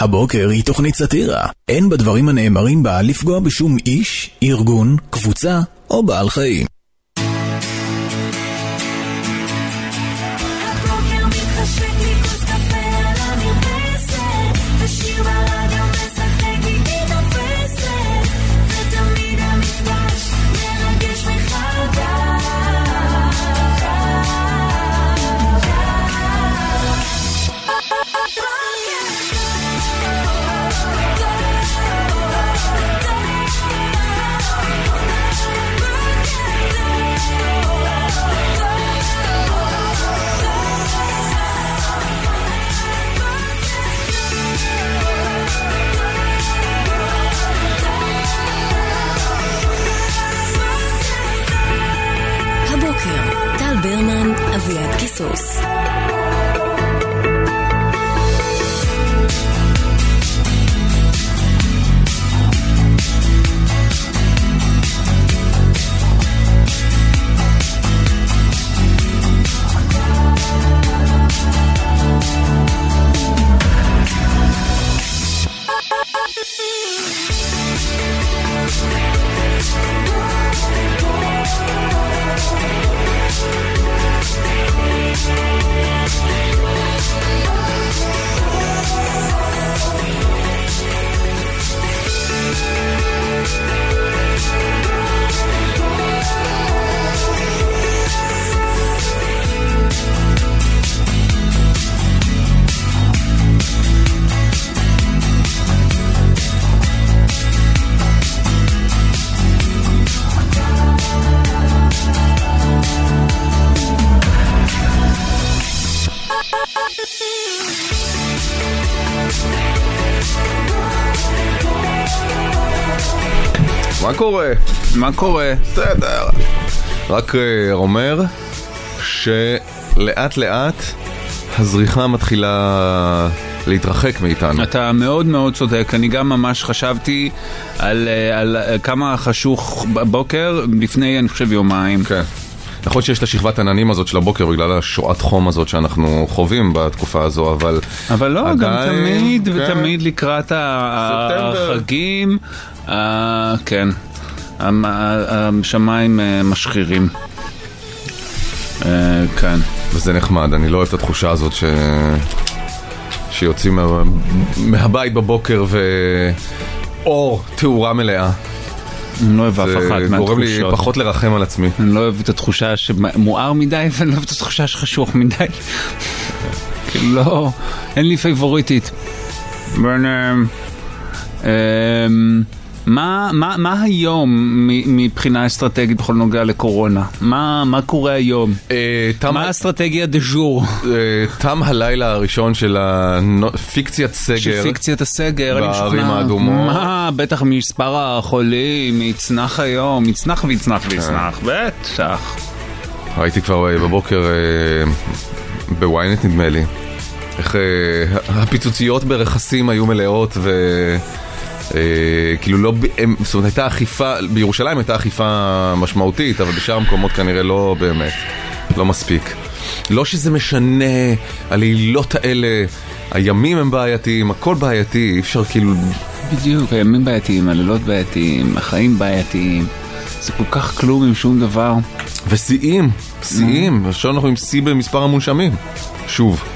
הבוקר היא תוכנית סאטירה. אין בדברים הנאמרים בה לפגוע בשום איש, ארגון, קבוצה או בעל חיים. ברמן, אביעד קיסוס. מה קורה? בסדר. רק אומר שלאט לאט הזריחה מתחילה להתרחק מאיתנו. אתה מאוד מאוד צודק. אני גם ממש חשבתי על כמה חשוך בבוקר לפני, אני חושב, יומיים. כן. נכון שיש את השכבת עננים הזאת של הבוקר בגלל השואת חום הזאת שאנחנו חווים בתקופה הזו, אבל לא, גם תמיד ותמיד לקראת החגים, כן, השמיים משחירים. כן. וזה נחמד, אני לא אוהב את התחושה הזאת שיוצאים מהבית בבוקר ואור תאורה מלאה. אני לא אוהב אף אחת מהתחושות. גורם לי פחות לרחם על עצמי. אני לא אוהב את התחושה שמואר מדי, ואני לא אוהב את התחושה שחשוך מדי. כאילו לא, אין לי פייבוריטית. מה היום מבחינה אסטרטגית בכל נוגע לקורונה? מה קורה היום? מה האסטרטגיה דז'ור? תם הלילה הראשון של פיקציית סגר. של פיקציית הסגר. בערים האדומות. מה? בטח מספר החולים יצנח היום. יצנח ויצנח ויצנח. בטח. הייתי כבר בבוקר בוויינט נדמה לי. איך הפיצוציות ברכסים היו מלאות כאילו לא, זאת אומרת, הייתה אכיפה, בירושלים הייתה אכיפה משמעותית, אבל בשאר המקומות כנראה לא באמת, לא מספיק. לא שזה משנה, הלילות האלה, הימים הם בעייתיים, הכל בעייתי, אי אפשר כאילו... בדיוק, הימים בעייתיים, הלילות בעייתיים, החיים בעייתיים, זה כל כך כלום עם שום דבר. ושיאים, עכשיו אנחנו עם שיא במספר המונשמים, שוב.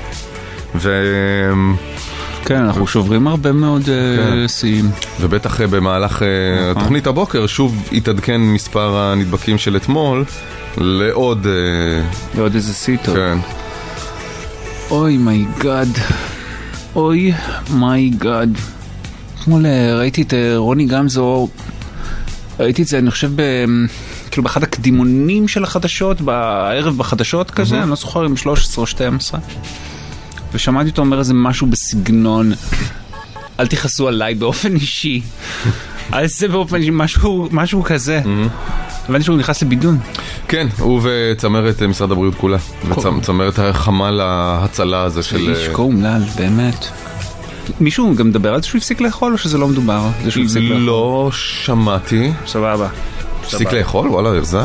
כן, אנחנו שוברים הרבה מאוד שיאים. ובטח במהלך תוכנית הבוקר שוב התעדכן מספר הנדבקים של אתמול לעוד איזה סיטו. כן. אוי מי גאד. אוי מי גאד. אתמול ראיתי את רוני גמזו, ראיתי את זה אני חושב כאילו באחד הקדימונים של החדשות, בערב בחדשות כזה, אני לא זוכר אם 13 או 12, ושמעתי אותו אומר איזה משהו בסגנון, אל תכעסו עליי באופן אישי, זה באופן אישי, משהו כזה. הבנתי שהוא נכנס לבידון. כן, הוא וצמרת משרד הבריאות כולה, וצמרת החמ"ל ההצלה הזה של... איש קומלל, באמת. מישהו גם מדבר על זה שהוא הפסיק לאכול, או שזה לא מדובר? לא שמעתי. סבבה. הפסיק לאכול? וואלה, הרזה.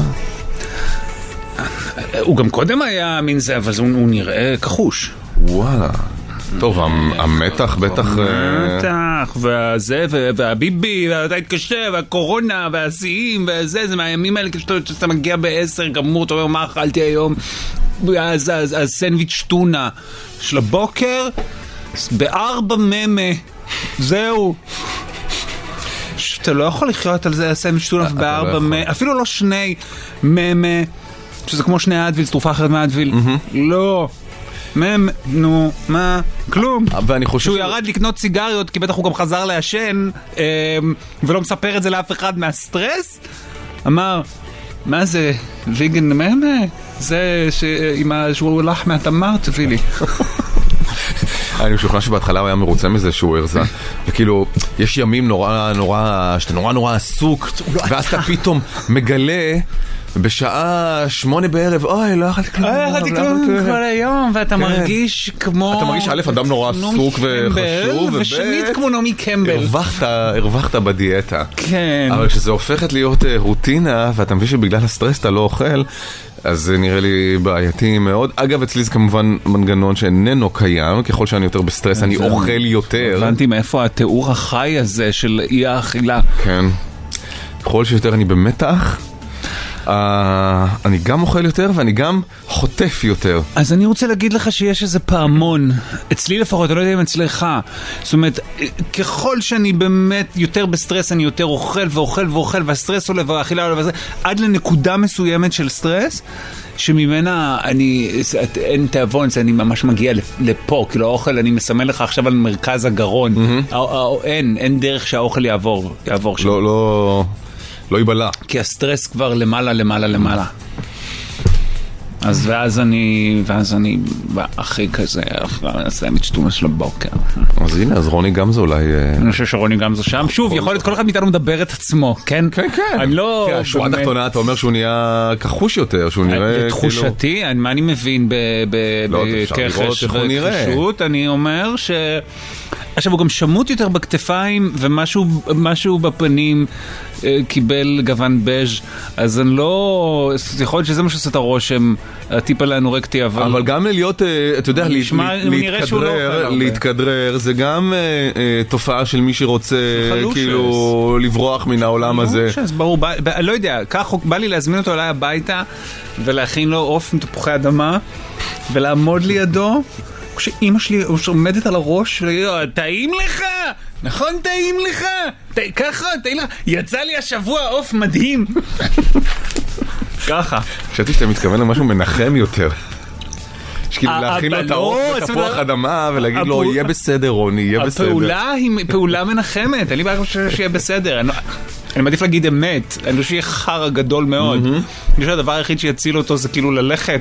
הוא גם קודם היה מין זה, אבל הוא נראה כחוש. וואלה. טוב, המתח בטח... המתח, והביבי, ואתה התקשר, והקורונה, והשיאים, זה מהימים האלה, כשאתה מגיע ב10 גמור, אתה אומר, מה אכלתי היום? אז סנדוויץ' טונה של הבוקר, ב4 ממה, זהו. אתה לא יכול לחיות על זה, סנדוויץ' טונה ב4 ממה, אפילו לא 2 ממה, שזה כמו 2 אדוויל, תרופה אחרת מאדוויל. לא. נו, מה? כלום. ואני חושב שהוא ירד לקנות סיגריות, כי בטח הוא גם חזר לעשן, ולא מספר את זה לאף אחד מהסטרס, אמר, מה זה? ויגן ממה? זה שהוא הולך מהתמר, תביא לי. אני משוכנע שבהתחלה הוא היה מרוצה מזה שהוא הרזה, וכאילו, יש ימים שאתה נורא עסוק, ואז אתה פתאום מגלה בשעה 8 בערב, אוי, לא אכלתי כלום. לא אכלתי כלום כל היום, ואתה מרגיש כמו... אתה מרגיש א', אדם נורא עסוק וחשוב, ושנית כמו נעמי קמבל. הרווחת בדיאטה. כן. אבל כשזה הופכת להיות רוטינה, ואתה מבין שבגלל הסטרס אתה לא אוכל, אז זה נראה לי בעייתי מאוד. אגב, אצלי זה כמובן מנגנון שאיננו קיים, ככל שאני יותר בסטרס, אני אוכל יותר. הבנתי מאיפה התיאור החי הזה של אי האכילה. כן. ככל שיותר אני במתח, אני גם אוכל יותר ואני גם חוטף יותר. אז אני רוצה להגיד לך שיש איזה פעמון, אצלי לפחות, אני לא יודע אם אצלך, זאת אומרת, ככל שאני באמת יותר בסטרס, אני יותר אוכל ואוכל ואוכל, והסטרס עולה והאכילה עולה וזה, עד לנקודה מסוימת של סטרס, שממנה אין תיאבון, אני ממש מגיע לפה, כאילו האוכל, אני מסמן לך עכשיו על מרכז הגרון, אין דרך שהאוכל יעבור שם. לא ייבלה. כי הסטרס כבר למעלה. ואז אני הכי כזה, סנדוויץ' טונה של הבוקר. אז הנה, אז רוני גמזו אולי... אני חושב שרוני גמזו שם. שוב, יכול להיות כל אחד מאיתנו מדבר את עצמו, כן? כן. אני לא... השורה התחתונה, אתה אומר שהוא נהיה כחוש יותר, שהוא נראה כאילו... לתחושתי, מה אני מבין בכחש וכחשות, אני אומר ש... עכשיו הוא גם שמות יותר בכתפיים ומשהו בפנים קיבל גוון בז', אז אני לא... יכול להיות שזה מה שעושה את הרושם, הטיפ על האנורקטי, אבל גם להיות, אתה יודע, להתכדרר, זה גם תופעה של מי שרוצה כאילו לברוח מן העולם הזה. אז ברור, לא יודע, כך בא לי להזמין אותו אליי הביתה ולהכין לו עוף עם תפוחי אדמה ולעמוד לידו כשאימא שלי עומדת על הראש ולהגיד לו, טעים לך? נכון, טעים לך? ככה, טעים לך? יצא לי השבוע עוף מדהים. ככה. חשבתי שאתה מתכוון למשהו מנחם יותר. שכאילו להכין לו את העוף בתפוח אדמה ולהגיד לו, יהיה בסדר רוני, יהיה בסדר. הפעולה היא פעולה מנחמת, אין לי בעיה שיהיה בסדר. אני מעדיף להגיד אמת, אני חושב שיהיה חר גדול מאוד. אני חושב שהדבר היחיד שיציל אותו זה כאילו ללכת,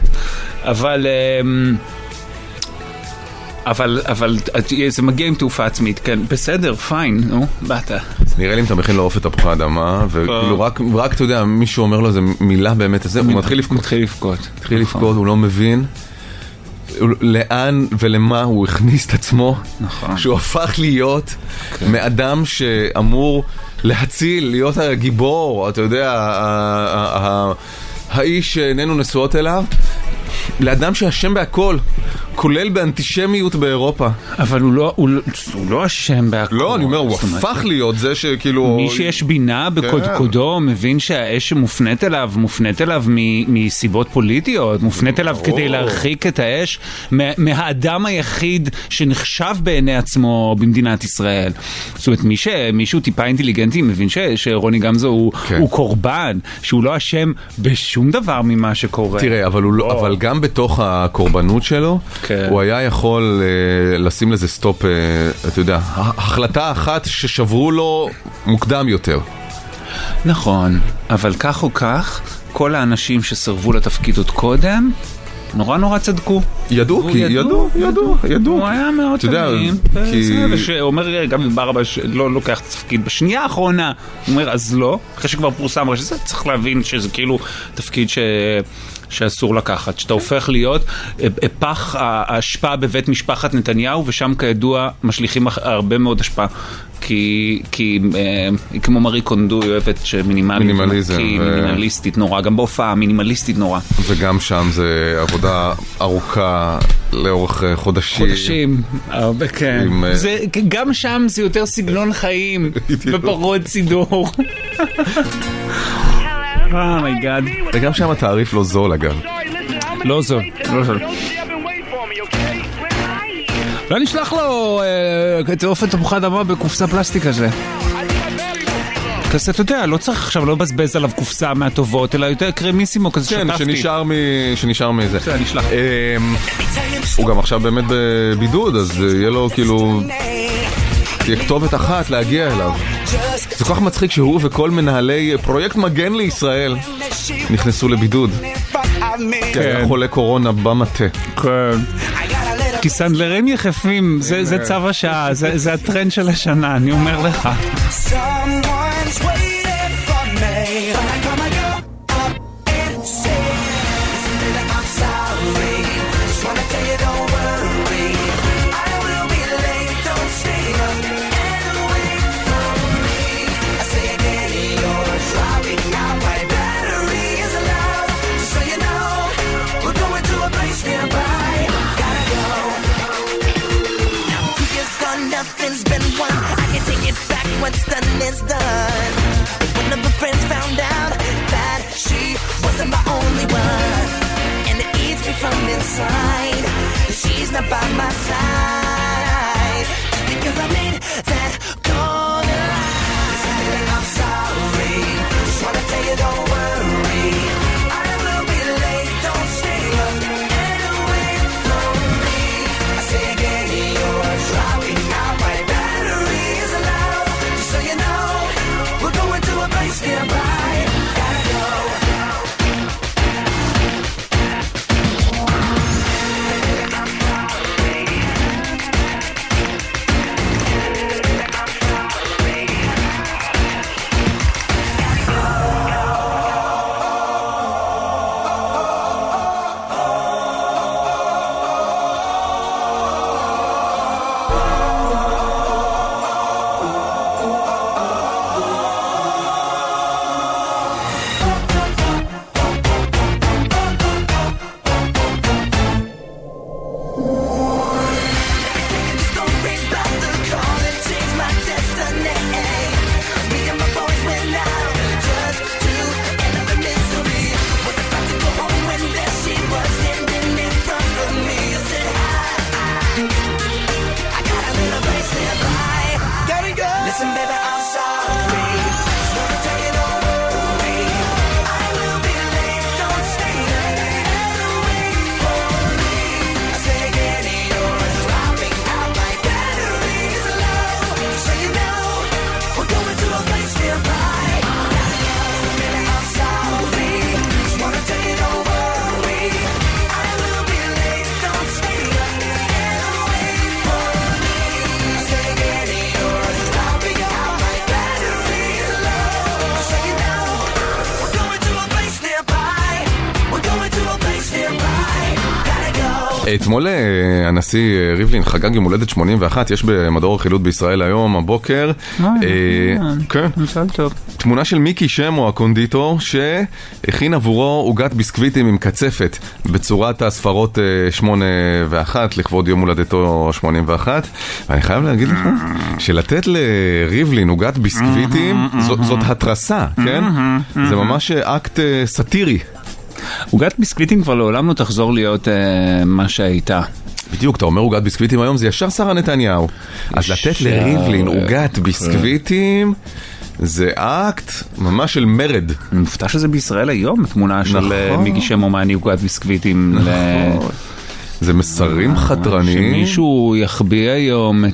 אבל זה מגיע עם תעופה עצמית, כן, בסדר, פיין, נו, באת. נראה לי אם אתה מכין לו עוף את תפוחי אדמה, וכאילו רק, אתה יודע, מישהו אומר לו איזה מילה באמת, הוא מתחיל לבכות, הוא לא מבין לאן ולמה הוא הכניס את עצמו, שהוא הפך להיות מאדם שאמור להציל, להיות הגיבור, אתה יודע, האיש שאיננו נשואות אליו, לאדם שאשם בהכל, כולל באנטישמיות באירופה. אבל הוא לא אשם בהכל. לא, אני אומר, הוא הפך להיות זה שכאילו... מי שיש בינה בקודקודו מבין שהאש שמופנית אליו מסיבות פוליטיות, מופנית אליו כדי להרחיק את האש מהאדם היחיד שנחשב בעיני עצמו במדינת ישראל. זאת אומרת, מישהו טיפה אינטליגנטי מבין שרוני גמזו הוא קורבן, שהוא לא אשם בשום דבר ממה שקורה. תראה, אבל גם בתוך הקורבנות שלו, הוא היה יכול לשים לזה סטופ, אתה יודע, החלטה אחת ששברו לו מוקדם יותר. נכון, אבל כך או כך, כל האנשים שסרבו לתפקיד עוד קודם, נורא צדקו. ידעו. הוא היה מאוד תמים. הוא אומר, גם אם ברבש לא לוקח תפקיד בשנייה האחרונה, הוא אומר, אז לא. אחרי שכבר פורסם, שזה צריך להבין שזה כאילו תפקיד שאסור לקחת, שאתה הופך להיות פח ההשפעה בבית משפחת נתניהו, ושם כידוע משליכים הרבה מאוד השפעה, כי כמו מארי קונדו היא אוהבת מינימליסטית נורא, גם בהופעה מינימליסטית נורא. וגם שם זה עבודה ארוכה לאורך חודשים. הרבה, כן. גם שם זה יותר סגנון חיים, ופחות סידור. מייגאד. וגם שם התעריף לא זול, אגב. לא זול. לא נשלח לו את אופן תפוחי אדמה בקופסה פלסטיק הזה. כזה, אתה יודע, לא צריך עכשיו לא לבזבז עליו קופסה מהטובות, אלא יותר קרמיסימו כזה שטפתי. כן, שנשאר מזה. בסדר, נשלח. הוא גם עכשיו באמת בבידוד, אז יהיה לו כאילו... תהיה כתובת אחת להגיע אליו. זה כל כך מצחיק שהוא וכל מנהלי פרויקט מגן לישראל נכנסו לבידוד. כן. חולה קורונה במטה. כן. כי סנדלרים יחפים, זה צו השעה, זה הטרנד של השנה, אני אומר לך. What's done is done. One of her friends found out that she wasn't my only one, and it eats me from inside that she's not by my side. Just because I made that call in line. Listen, baby, I'm sorry. Just wanna tell you, don't worry. I will be late. Don't stay up and wait for me. I say again, you're dropping out my battery is low. So you know, we're going to a place nearby. Gotta go. אתמול הנשיא ריבלין חגג יום הולדת 81, יש במדור החילוט בישראל היום, הבוקר. כן. תמונה של מיקי שמו, הקונדיטור, שהכין עבורו עוגת ביסקוויטים עם קצפת בצורת הספרות 8 ו1 לכבוד יום הולדתו 81. ואני חייב להגיד לך שלתת לריבלין עוגת ביסקוויטים זאת התרסה, כן? זה ממש אקט סטירי. עוגת ביסקוויטים כבר לעולם לא תחזור להיות מה שהייתה. בדיוק, אתה אומר עוגת ביסקוויטים היום, זה ישר שרה נתניהו. אז לתת לריבלין עוגת ביסקוויטים זה אקט ממש של מרד. אני מופתע שזה בישראל היום, תמונה של מיקי שמו מעני עוגת ביסקוויטים. זה מסרים חתרניים. שמישהו יחביא היום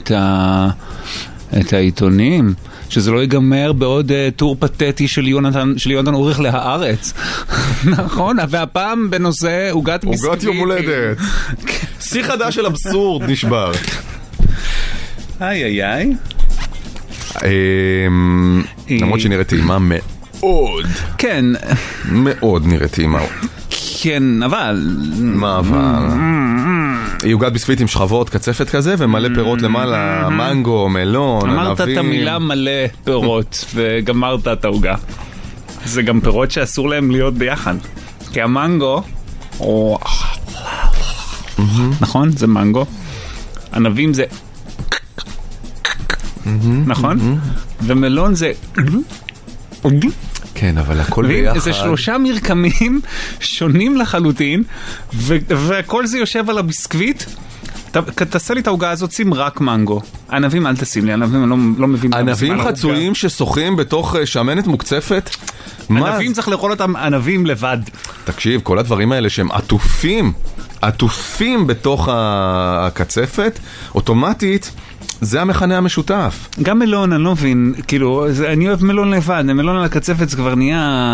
את העיתונים. שזה לא ייגמר בעוד טור פתטי של יונתן אוריך להארץ. נכון, והפעם בנושא עוגת ביסקוויטים. עוגת יום הולדת. שיא חדש של אבסורד נשבר. איי איי איי. למרות שנראית טעימה מאוד. כן. מאוד נראית טעימה. כן, אבל... מה אבל? היא עוגת ביסקוויטים שכבות, קצפת כזה, ומלא פירות למעלה, מנגו, מלון, ענבים. אמרת את המילה מלא פירות, וגמרת את העוגה. זה גם פירות שאסור להם להיות ביחד. כי המנגו... נכון? זה מנגו. ענבים זה... נכון? ומלון זה... כן, אבל הכל ביחד. זה 3 מרקמים שונים לחלוטין, וכל זה יושב על הביסקוויט. תעשה לי את ההוגה הזאת, שים רק מנגו. ענבים אל תשים לי, ענבים אני לא מבין. ענבים חצויים ששוחים בתוך שמנת מוקצפת? ענבים צריך לאכול אותם ענבים לבד. תקשיב, כל הדברים האלה שהם עטופים בתוך הקצפת, אוטומטית, זה המכנה המשותף. גם מלון, אני לא מבין, כאילו, אני אוהב מלון לבד, מלון על הקצפת זה כבר נהיה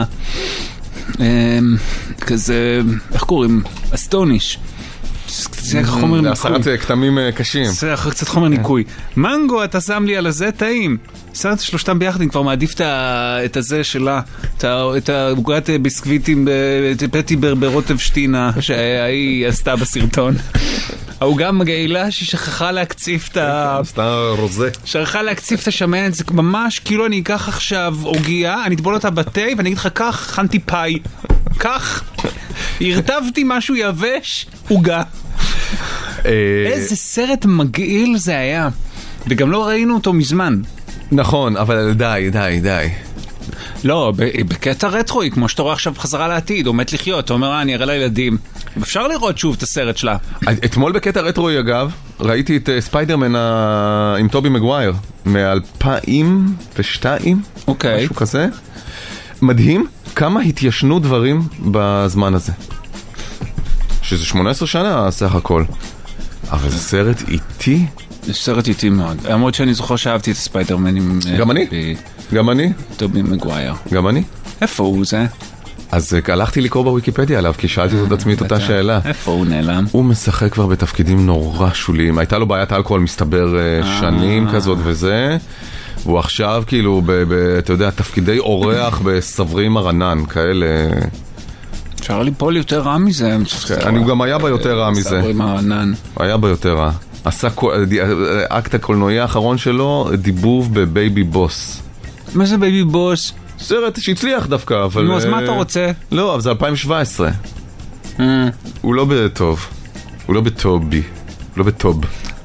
כזה, איך קוראים? אסטוניש. זה חומר ניקוי. הסרת כתמים קשים. זה קצת חומר ניקוי. מנגו, אתה שם לי על הזה טעים. סרט שלושתם ביחד, אני כבר מעדיף את הזה שלה, את העוגת ביסקוויטים, את פטי ברוטב שטינה, שהיא עשתה בסרטון. העוגה מגעילה שהיא שכחה להקציף את שכחה להקציף את השמנת, זה ממש כאילו אני אקח עכשיו עוגיה, אני אטבול אותה בתה, ואני אגיד לך כך, הכנתי פאי. כך. הרטבתי משהו יבש, עוגה. איזה סרט מגעיל זה היה. וגם לא ראינו אותו מזמן. נכון, אבל די. לא, בקטע רטרואי, כמו שאתה רואה עכשיו חזרה לעתיד, או מת לחיות, אתה אומר, אני אראה לילדים. אפשר לראות שוב את הסרט שלה. אתמול בקטע רטרואי, אגב, ראיתי את ספיידרמן עם טובי מגווייר, מ-2002, משהו כזה. מדהים כמה התיישנו דברים בזמן הזה. שזה 18 שנה סך הכל. אבל זה סרט איטי. זה סרט איטי מאוד. למרות שאני זוכר שאהבתי את ספיידרמן עם... גם אני. טובי מגווייר. גם אני. איפה הוא זה? אז הלכתי לקרוא בוויקיפדיה עליו, כי שאלתי את עצמי את אותה שאלה. איפה הוא נעלם? הוא משחק כבר בתפקידים נורא שוליים. הייתה לו בעיית אלכוהול מסתבר שנים כזאת וזה. והוא עכשיו כאילו, אתה יודע, תפקידי אורח בסברים הרנן, כאלה... אפשר ליפול יותר רע מזה. אני גם היה בה יותר רע מזה. סברים הרנן. היה בה יותר רע. עשה אקט הקולנועי האחרון שלו, דיבוב בבייבי בוס. מה זה בייבי בוס? סרט שהצליח דווקא, אבל... נו, אז מה אתה רוצה? לא, אבל זה 2017. הוא לא בטוב. הוא לא בטובי. לא בטוב.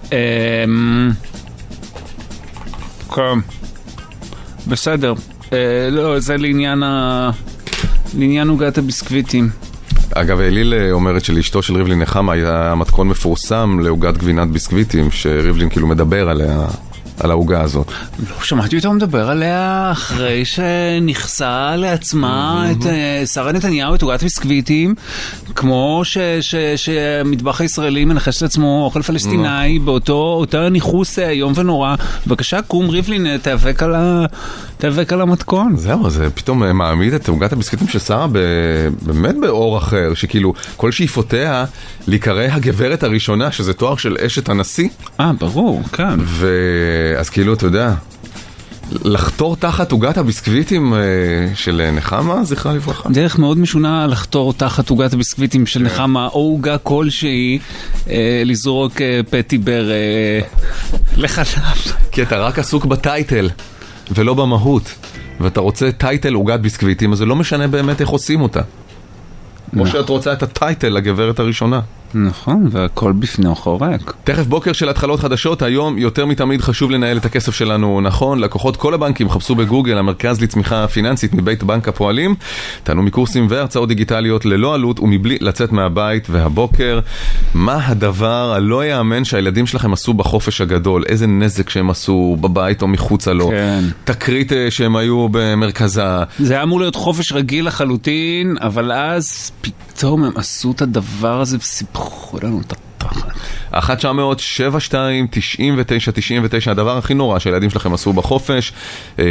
בסדר. לא, זה לעניין עוגת הביסקוויטים. אגב, אליל אומרת שלאשתו של ריבלין נחמה היה מתכון מפורסם לעוגת גבינת ביסקוויטים, שריבלין כאילו מדבר עליה, על העוגה הזאת. לא שמעתי אותו מדבר עליה אחרי שנחסה לעצמה את שרה נתניהו את עוגת ביסקוויטים, כמו שהמטבח הישראלי מנחש לעצמו אוכל פלסטיני באותו ניחוס איום ונורא. בבקשה, קום ריבלין, תיאבק על המתכון. זהו, זה פתאום מעמיד את עוגת הביסקוויטים של שרה באמת באור אחר, שכאילו כל שאיפותיה להיקרא הגברת הראשונה, שזה תואר של אשת הנשיא. ברור, כן. אז כאילו, אתה יודע, לחתור תחת עוגת הביסקוויטים של נחמה, זכרה לברכה. דרך מאוד משונה לחתור תחת עוגת הביסקוויטים של נחמה, או עוגה כלשהי, לזרוק פטיבר לחלב. כי אתה רק עסוק בטייטל, ולא במהות. ואתה רוצה טייטל עוגת ביסקוויטים, אז זה לא משנה באמת איך עושים אותה. כמו שאת רוצה את הטייטל לגברת הראשונה. נכון, והכל בפני חורק. תכף בוקר של התחלות חדשות, היום יותר מתמיד חשוב לנהל את הכסף שלנו נכון. לקוחות כל הבנקים חפשו בגוגל המרכז לצמיחה פיננסית מבית בנק הפועלים. תענו מקורסים והרצאות דיגיטליות ללא עלות ומבלי לצאת מהבית. והבוקר, מה הדבר הלא יאמן שהילדים שלכם עשו בחופש הגדול? איזה נזק שהם עשו בבית או מחוצה לו? כן. תקרית שהם היו במרכזה. זה היה אמור להיות חופש רגיל לחלוטין, אבל אז פתאום הם עשו את הדבר הזה וסיפחו לנו את התחת. 1-900-72-99-99, הדבר הכי נורא שהילדים שלכם עשו בחופש. 1-900-72-99-99.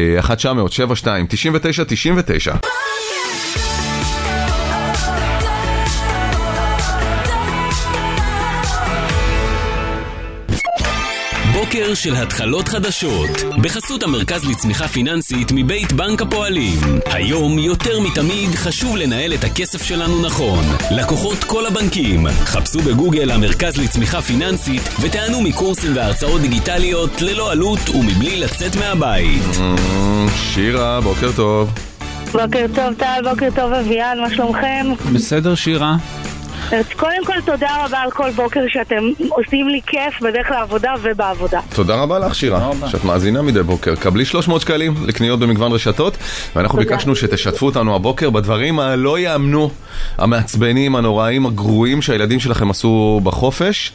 בוקר של התחלות חדשות בחסות המרכז לצמיחה פיננסית מבית בנק הפועלים. היום יותר מתמיד חשוב לנהל את הכסף שלנו נכון. לקוחות כל הבנקים חפשו בגוגל המרכז לצמיחה פיננסית ותענו מקורסים והרצאות דיגיטליות ללא עלות ומבלי לצאת מהבית. שירה, בוקר טוב. בוקר טוב טל, בוקר טוב אביעד, מה שלומכם? בסדר שירה. אז קודם כל תודה רבה על כל בוקר שאתם עושים לי כיף בדרך לעבודה ובעבודה. תודה רבה לך שירה, שאת מאזינה מדי בוקר. קבלי 300 שקלים לקניות במגוון רשתות, ואנחנו ביקשנו שתשתפו אותנו הבוקר בדברים הלא יאמנו, המעצבנים, הנוראים, הגרועים שהילדים שלכם עשו בחופש.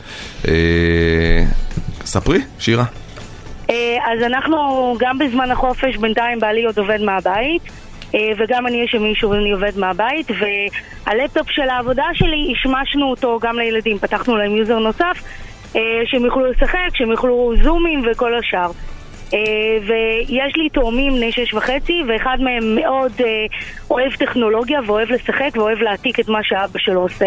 ספרי, שירה. אז אנחנו גם בזמן החופש בינתיים בעלי עוד עובד מהבית, וגם אני יש מישהו ואני עובד מהבית, והלפטופ של העבודה שלי השמשנו אותו גם לילדים, פתחנו להם יוזר נוסף שהם יוכלו לשחק, שהם יוכלו זומים וכל השאר. ויש לי תאומים בני 6.5, ואחד מהם מאוד אוהב טכנולוגיה ואוהב לשחק ואוהב להעתיק את מה שאבא שלו עושה,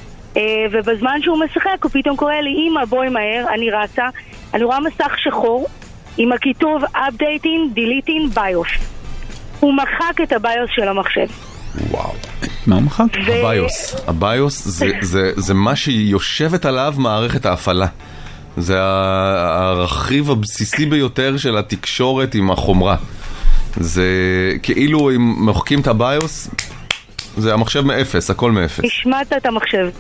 ובזמן שהוא משחק הוא פתאום קורא לי, אמא בואי מהר, אני רצה, אני רואה מסך שחור עם הכיתוב updating, deleting, BIOS. הוא מחק את הביוס של המחשב. וואו. מה הוא מחק? הביוס זה מה שיושבת עליו מערכת ההפעלה. זה הרכיב הבסיסי ביותר של התקשורת עם החומרה. זה כאילו אם מוחקים את הביוס, זה המחשב מאפס, הכל מאפס. השמעת את המחשב.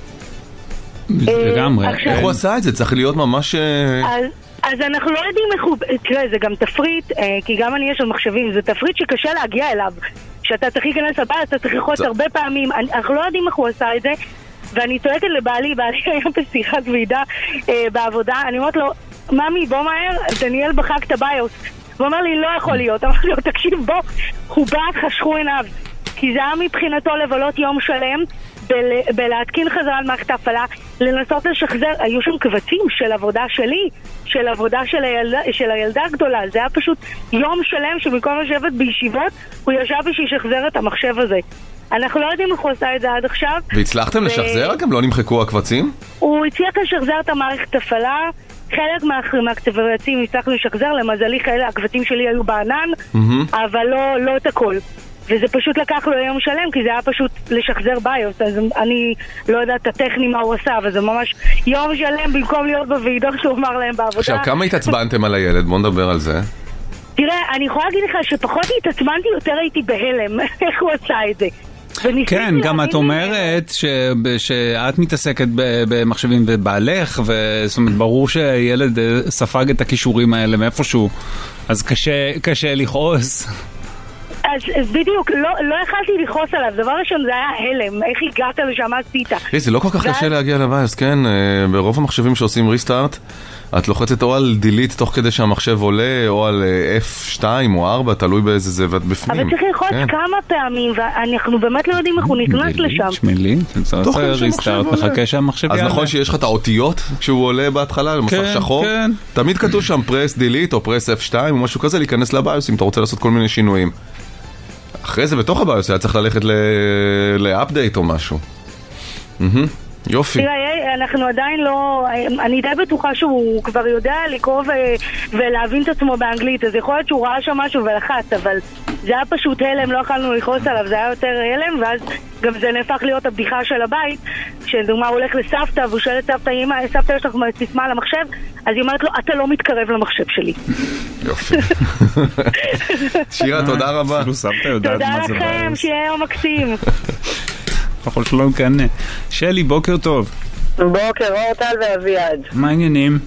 לגמרי. איך הוא עשה את זה? צריך להיות ממש... אז אנחנו לא יודעים איך הוא... תראה, זה גם תפריט, כי גם אני יש על מחשבים, זה תפריט שקשה להגיע אליו. שאתה צריך להיכנס לבית, אתה צריך ללחוץ הרבה פעמים. אנחנו לא יודעים איך הוא עשה את זה, ואני צועקת לבעלי, בעלי היה בשיחת ועידה בעבודה, אני אומרת לו, ממי, בוא מהר, דניאל בחק את הביוס. הוא אומר לי, לא יכול להיות. אמרתי לו, תקשיב, בוא, הוא בא, חשכו עיניו. כי זה היה מבחינתו לבלות יום שלם, בלהתקין חזרה על מערכת ההפעלה, לנסות לשחזר. היו שם קבצים של עבודה שלי, של עבודה של הילדה הגדולה. זה היה פשוט יום שלם שבמקום לשבת בישיבות, הוא ישב בשביל לשחזר את המחשב הזה. אנחנו לא יודעים איך הוא עשה את זה עד עכשיו. והצלחתם לשחזר? גם לא נמחקו הקבצים? הוא הצליח לשחזר את המערכת הפעלה, חלק מהקבצים הצלחנו לשחזר, למזלי חלק הקבצים שלי היו בענן, אבל לא את הכל. וזה פשוט לקח לו יום שלם, כי זה היה פשוט לשחזר ביוס, אז אני לא יודעת הטכני מה הוא עשה, אבל זה ממש יום שלם במקום להיות בוועידות שהוא אמר להם בעבודה. עכשיו, כמה התעצבנתם על הילד? בוא נדבר על זה. תראה, אני יכולה להגיד לך שפחות התעצבנתי, יותר הייתי בהלם, איך הוא עשה את זה. כן, גם את אומרת שאת מתעסקת במחשבים ובעלך, זאת אומרת, ברור שילד ספג את הכישורים האלה מאיפשהו, אז קשה לכעוס. אז בדיוק, לא יכלתי לכעוס עליו. דבר ראשון זה היה הלם, איך הגעת לשם עשית. זה לא כל כך קשה להגיע לביוס, כן? ברוב המחשבים שעושים ריסטארט, את לוחצת או על דילית תוך כדי שהמחשב עולה, או על F2 או 4, תלוי באיזה זה ואת בפנים. אבל צריך ללחוץ כמה פעמים, ואנחנו באמת לא יודעים איך הוא נכנס לשם. שמלין, צריך ריסטארט, מחכה שהמחשב יעלה. אז נכון שיש לך את האותיות כשהוא עולה בהתחלה, למסך שחור, תמיד כתוב שם פרס דילית או פרס F2 או משהו כזה, להיכנס לביוס אם אתה רוצה לעשות כל מיני שינויים. אחרי זה בתוך הביוס היה צריך ללכת לאפדייט או משהו. יופי. תראה, אנחנו עדיין לא... אני די בטוחה שהוא כבר יודע לקרוא ולהבין את עצמו באנגלית, אז יכול להיות שהוא ראה שם משהו ולחץ, אבל זה היה פשוט הלם, לא יכולנו לכעוס עליו, זה היה יותר הלם, ואז גם זה נהפך להיות הבדיחה של הבית, כשדוגמה הוא הולך לסבתא, והוא שואל את סבתא, אמא, סבתא יש לך סיסמה על המחשב, אז היא אומרת לו, אתה לא מתקרב למחשב שלי. יופי. שירה, תודה רבה. תודה לכם, שיהיה יום מקסים. פחות שלום כאן. שלי, בוקר טוב. בוקר, אורטל ואביעד. מה העניינים?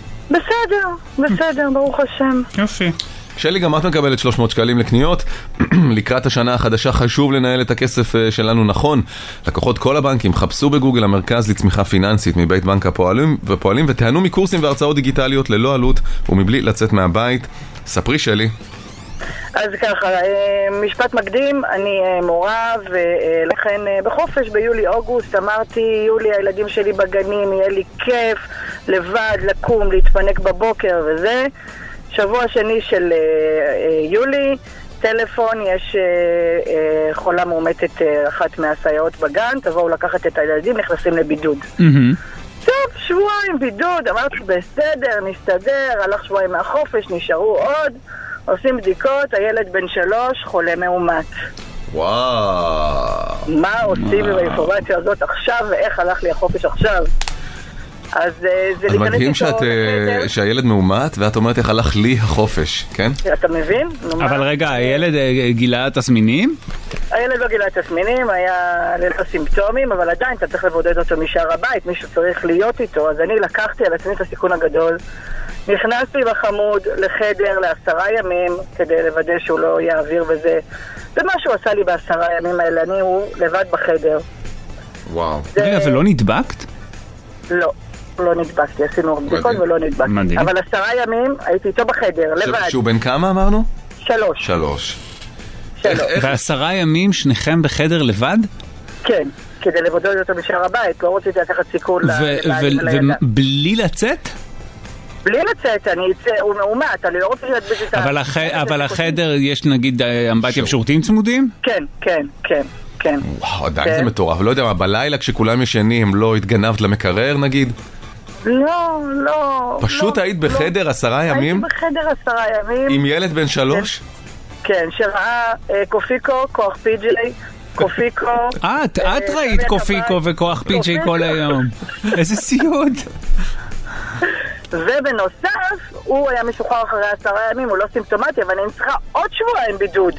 בסדר, ברוך השם. יופי. שלי, גם את מקבלת 300 שקלים לקניות. לקראת השנה החדשה חשוב לנהל את הכסף שלנו נכון. לקוחות כל הבנקים חפשו בגוגל המרכז לצמיחה פיננסית מבית בנק הפועלים ותיהנו מקורסים והרצאות דיגיטליות ללא עלות ומבלי לצאת מהבית. ספרי שלי. אז ככה, משפט מקדים, אני מורה, ולכן בחופש ביולי-אוגוסט אמרתי, יולי הילדים שלי בגנים, יהיה לי כיף לבד, לקום, להתפנק בבוקר וזה. שבוע שני של יולי, טלפון, יש חולה מאומתת אחת מהסייעות בגן, תבואו לקחת את הילדים, נכנסים לבידוד. טוב, שבועיים בידוד, אמרתי בסדר, נסתדר, הלך שבועיים מהחופש, נשארו עוד. עושים בדיקות, הילד בן 3, חולה מאומת. וואו. מה עושים עם האינפורמציה הזאת עכשיו, ואיך הלך לי החופש עכשיו? אז זה מדהים שהילד מאומת, ואת אומרת איך הלך לי החופש, כן? אתה מבין? אבל רגע, הילד גילה תסמינים? הילד לא גילה תסמינים, היה ללא סימפטומים, אבל עדיין אתה צריך לבודד אותו משאר הבית, מישהו צריך להיות איתו, אז אני לקחתי על עצמי את הסיכון הגדול, נכנסתי בחמוד לחדר ל10 ימים, כדי לוודא שהוא לא יעביר וזה. זה מה שהוא עשה לי ב10 ימים האלה, אני הוא לבד בחדר. וואו. רגע, ולא נדבקת? לא נדבקתי, עשינו בדיקות ולא נדבקתי. מדהים. אבל 10 ימים הייתי איתו בחדר, לבד. שהוא בן כמה אמרנו? 3. איך? ו10 ימים שניכם בחדר לבד? כן, כדי לבודד אותו בשאר הבית, לא רציתי לקחת סיכון לבעלים ולילדה. ובלי לצאת? בלי לצאת, אני אצא, הוא מאומת, אני לא רוצה להדביק את אבל החדר יש נגיד אמבטיה ושירותים צמודים? כן. וואו, עדיין זה מטורף. לא יודע מה, בלילה כשכולם ישנים לא התגנבת למקרר נגיד? לא. פשוט היית בחדר 10 ימים? הייתי בחדר 10 ימים. עם ילד בן 3? כן, שראה קופיקו, כוח פי-ג'יי, קופיקו. את ראית קופיקו וכוח פי-ג'יי כל היום. איזה סיוד. ובנוסף, הוא היה משוחרר אחרי 10 ימים, הוא לא סימפטומטי, אבל אני צריכה עוד שבועיים בידוד.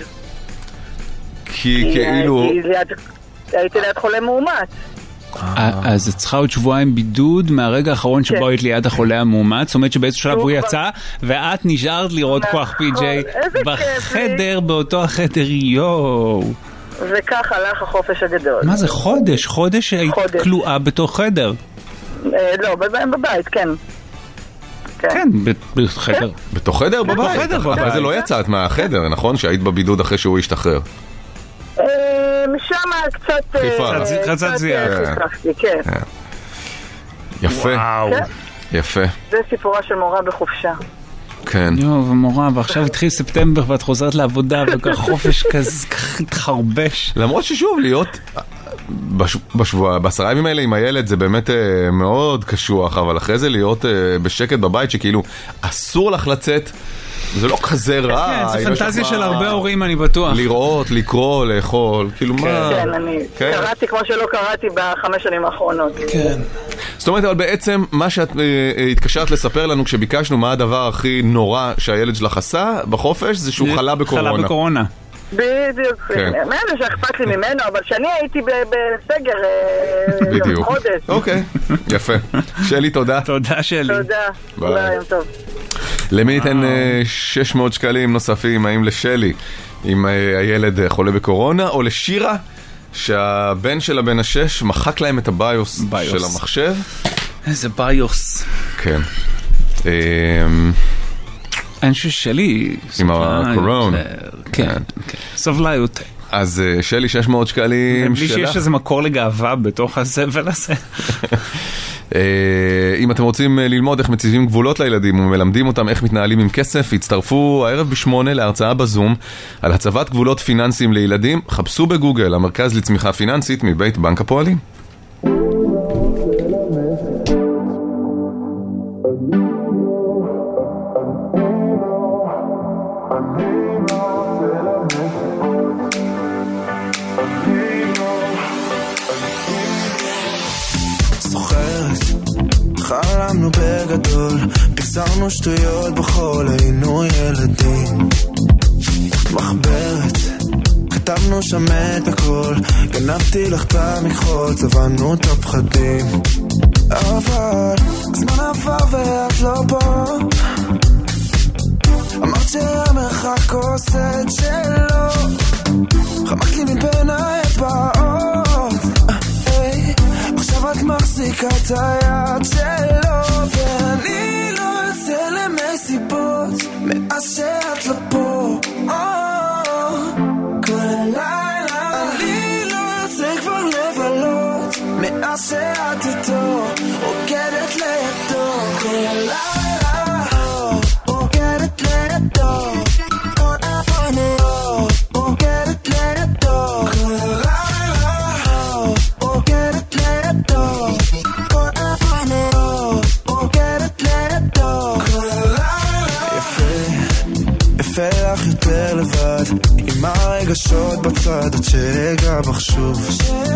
כי כאילו... הייתי ליד חולה מאומת. אז את צריכה עוד שבועיים בידוד מהרגע האחרון שבו היית ליד החולה המאומת, זאת אומרת שבאיזשהו שלב הוא יצא ואת נשארת לראות כוח פי-ג'יי בחדר, באותו החדר, יואו. וכך הלך החופש הגדול. מה זה חודש? חודש היית כלואה בתוך חדר? לא, בבית, כן. כן, בחדר. בתוך חדר בבית? אבל זה לא יצאת מהחדר, נכון? שהיית בבידוד אחרי שהוא השתחרר. משם קצת... קצת זיעה. כן. יפה. יפה. זה סיפורה של מורה בחופשה. כן. יואו, ומורה, ועכשיו התחיל ספטמבר ואת חוזרת לעבודה וכך חופש כזה, כך התחרבש. למרות ששוב, להיות ב10 ימים האלה עם הילד זה באמת מאוד קשוח, אבל אחרי זה להיות בשקט בבית שכאילו אסור לך לצאת, זה לא כזה רע. כן, זה פנטזיה של הרבה הורים, אני בטוח. לראות, לקרוא, לאכול, כאילו מה... כן, אני קראתי כמו שלא קראתי ב5 שנים האחרונות. כן. זאת אומרת, אבל בעצם מה שאת התקשרת לספר לנו כשביקשנו מה הדבר הכי נורא שהילד שלך עשה בחופש, זה שהוא חלה בקורונה. חלה בקורונה. בדיוק. ממנו שאכפת לי ממנו, אבל שאני הייתי בסגר חודש. אוקיי, יפה. שלי, תודה. תודה שלי. תודה, יום טוב. למי ניתן 600 שקלים נוספים, האם לשלי, אם הילד חולה בקורונה, או לשירה, שהבן שלה בן 6 מחק להם את הביוס של המחשב. איזה ביוס. כן. אני חושב שלי עם הקורונה. כן, סבלה יותר. אז שלי 600 שקלים בלי שיש איזה מקור לגאווה בתוך הסבל הזה. אם אתם רוצים ללמוד איך מציבים גבולות לילדים ומלמדים אותם איך מתנהלים עם כסף, הצטרפו הערב ב8 להרצאה בזום על הצבת גבולות פיננסיים לילדים. חפשו בגוגל המרכז לצמיחה פיננסית מבית בנק הפועלים. חלמנו בגדול, פרסמנו שטויות בחול, היינו ילדים. מחברת, כתבנו שם את הכל, גנבתי לך את המכחול, צבענו את הפחדים. אבל זמן עבר ואת לא פה, אמרת שהמרחק עושה את שלו, חמק לי מבין האצבעות, עכשיו את מחזיקה את היד שלו, ואני לא יוצא למסיבות מאז שאת לא פה. כל הלילה אני לא יוצא כבר לבלות מאז שאת איתו, רוקדת לידו. כל הלילה רוקדת לידו, רוקדת לידו. כל הלילה רוקדת לידו, רוקדת לידו. יפה לך יותר לבד, עם הרגשות בצד, עד שרגע בחשוב.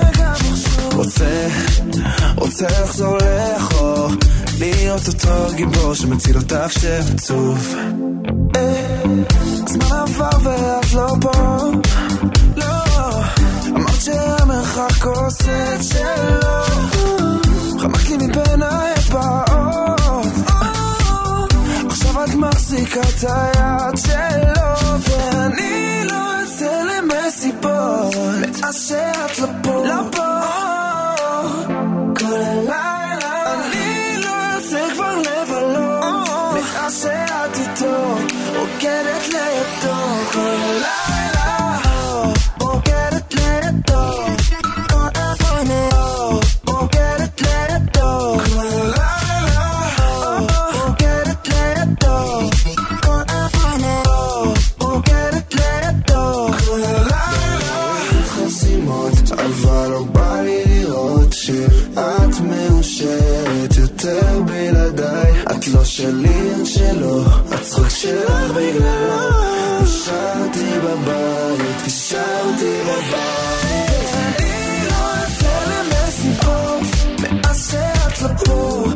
רוצה לחזור לאחור, להיות אותו גיבור שמציל אותך שעצוב. זמן עבר ואת לא פה, לא, שהמרחק עושה את שלו חמק לי מבין האצבעות עכשיו את מחזיקה את היד שלו ואני לא אצא למסיבות מאז שאת לא פה כל הלילה אני לא אצא כבר לבלות מאז שאת איתו רוקדת לידו כל הלילה רוקדת לידו רוקדת לידו כל הלילה רוקדת לידו רוקדת לידו כל הלילה חסימות אבל לא בא לי לראות שאת מאושרת יותר בלעדיי את לא שלי את שלו הצחוק שלך בגללו נשארתי בבית נשארתי בבית אני לא אצא למסיבות מאז שאת לא פה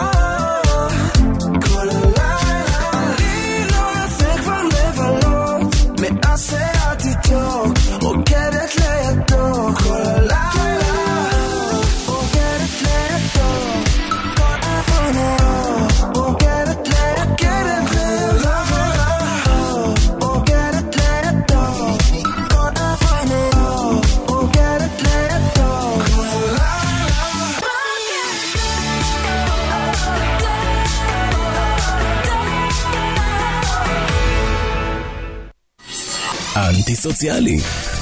כל הלילה אני לא אצא כבר לבלות מאז שאת איתו רוקדת לידו כל הלילה רוקדת לידו רוקדת אנטי סוציאלי.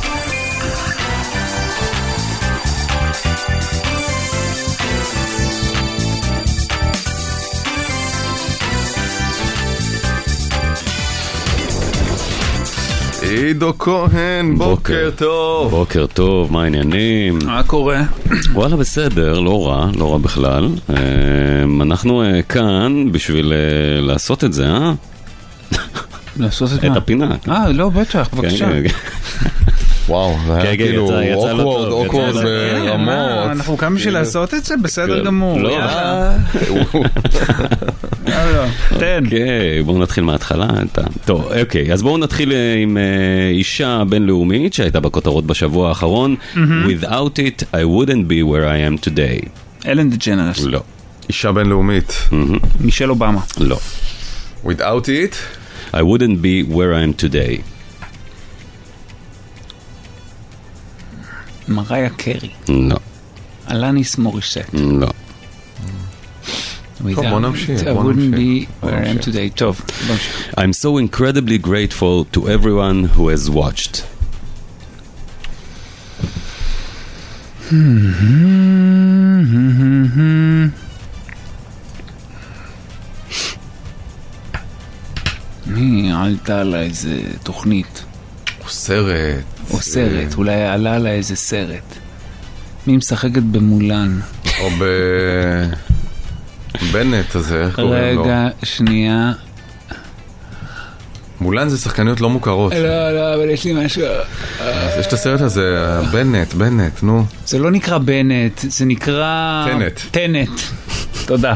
עידו כהן, בוקר טוב. בוקר טוב, מה העניינים? מה קורה? וואלה בסדר, לא רע בכלל. אנחנו כאן בשביל לעשות את זה, לעשות את את מה? הפינה. לא, בטח, בבקשה. וואו, זה היה כאילו יצא לא טוב, אוקוורד יצא לא טוב. ברמות. אנחנו כאן בשביל לעשות את זה? בסדר גמור. לא, יאללה. תן. אוקיי, בואו נתחיל מההתחלה. טוב, אוקיי, אז בואו נתחיל עם אישה בינלאומית שהייתה בכותרות בשבוע האחרון. Without it, I wouldn't be where I am today. אלן דג'נרס. לא. אישה בינלאומית. מישל אובמה. לא. Without it? I wouldn't be where I am today. מריה קרי. לא. אלניס מוריסט. לא. טוב, בוא נמשיך. I wouldn't be where I am today. טוב, בוא נמשיך. I'm so incredibly grateful to everyone who has watched. מי עלתה לה איזה תוכנית? או סרט. או סרט, אולי עלה לה איזה סרט. מי משחקת במולן? או בנט הזה, איך קוראים לו? רגע, שנייה. מולן זה שחקניות לא מוכרות. לא, אבל יש לי משהו. אז יש את הסרט הזה, בנט, נו. זה לא נקרא בנט, זה נקרא... טנט. תודה.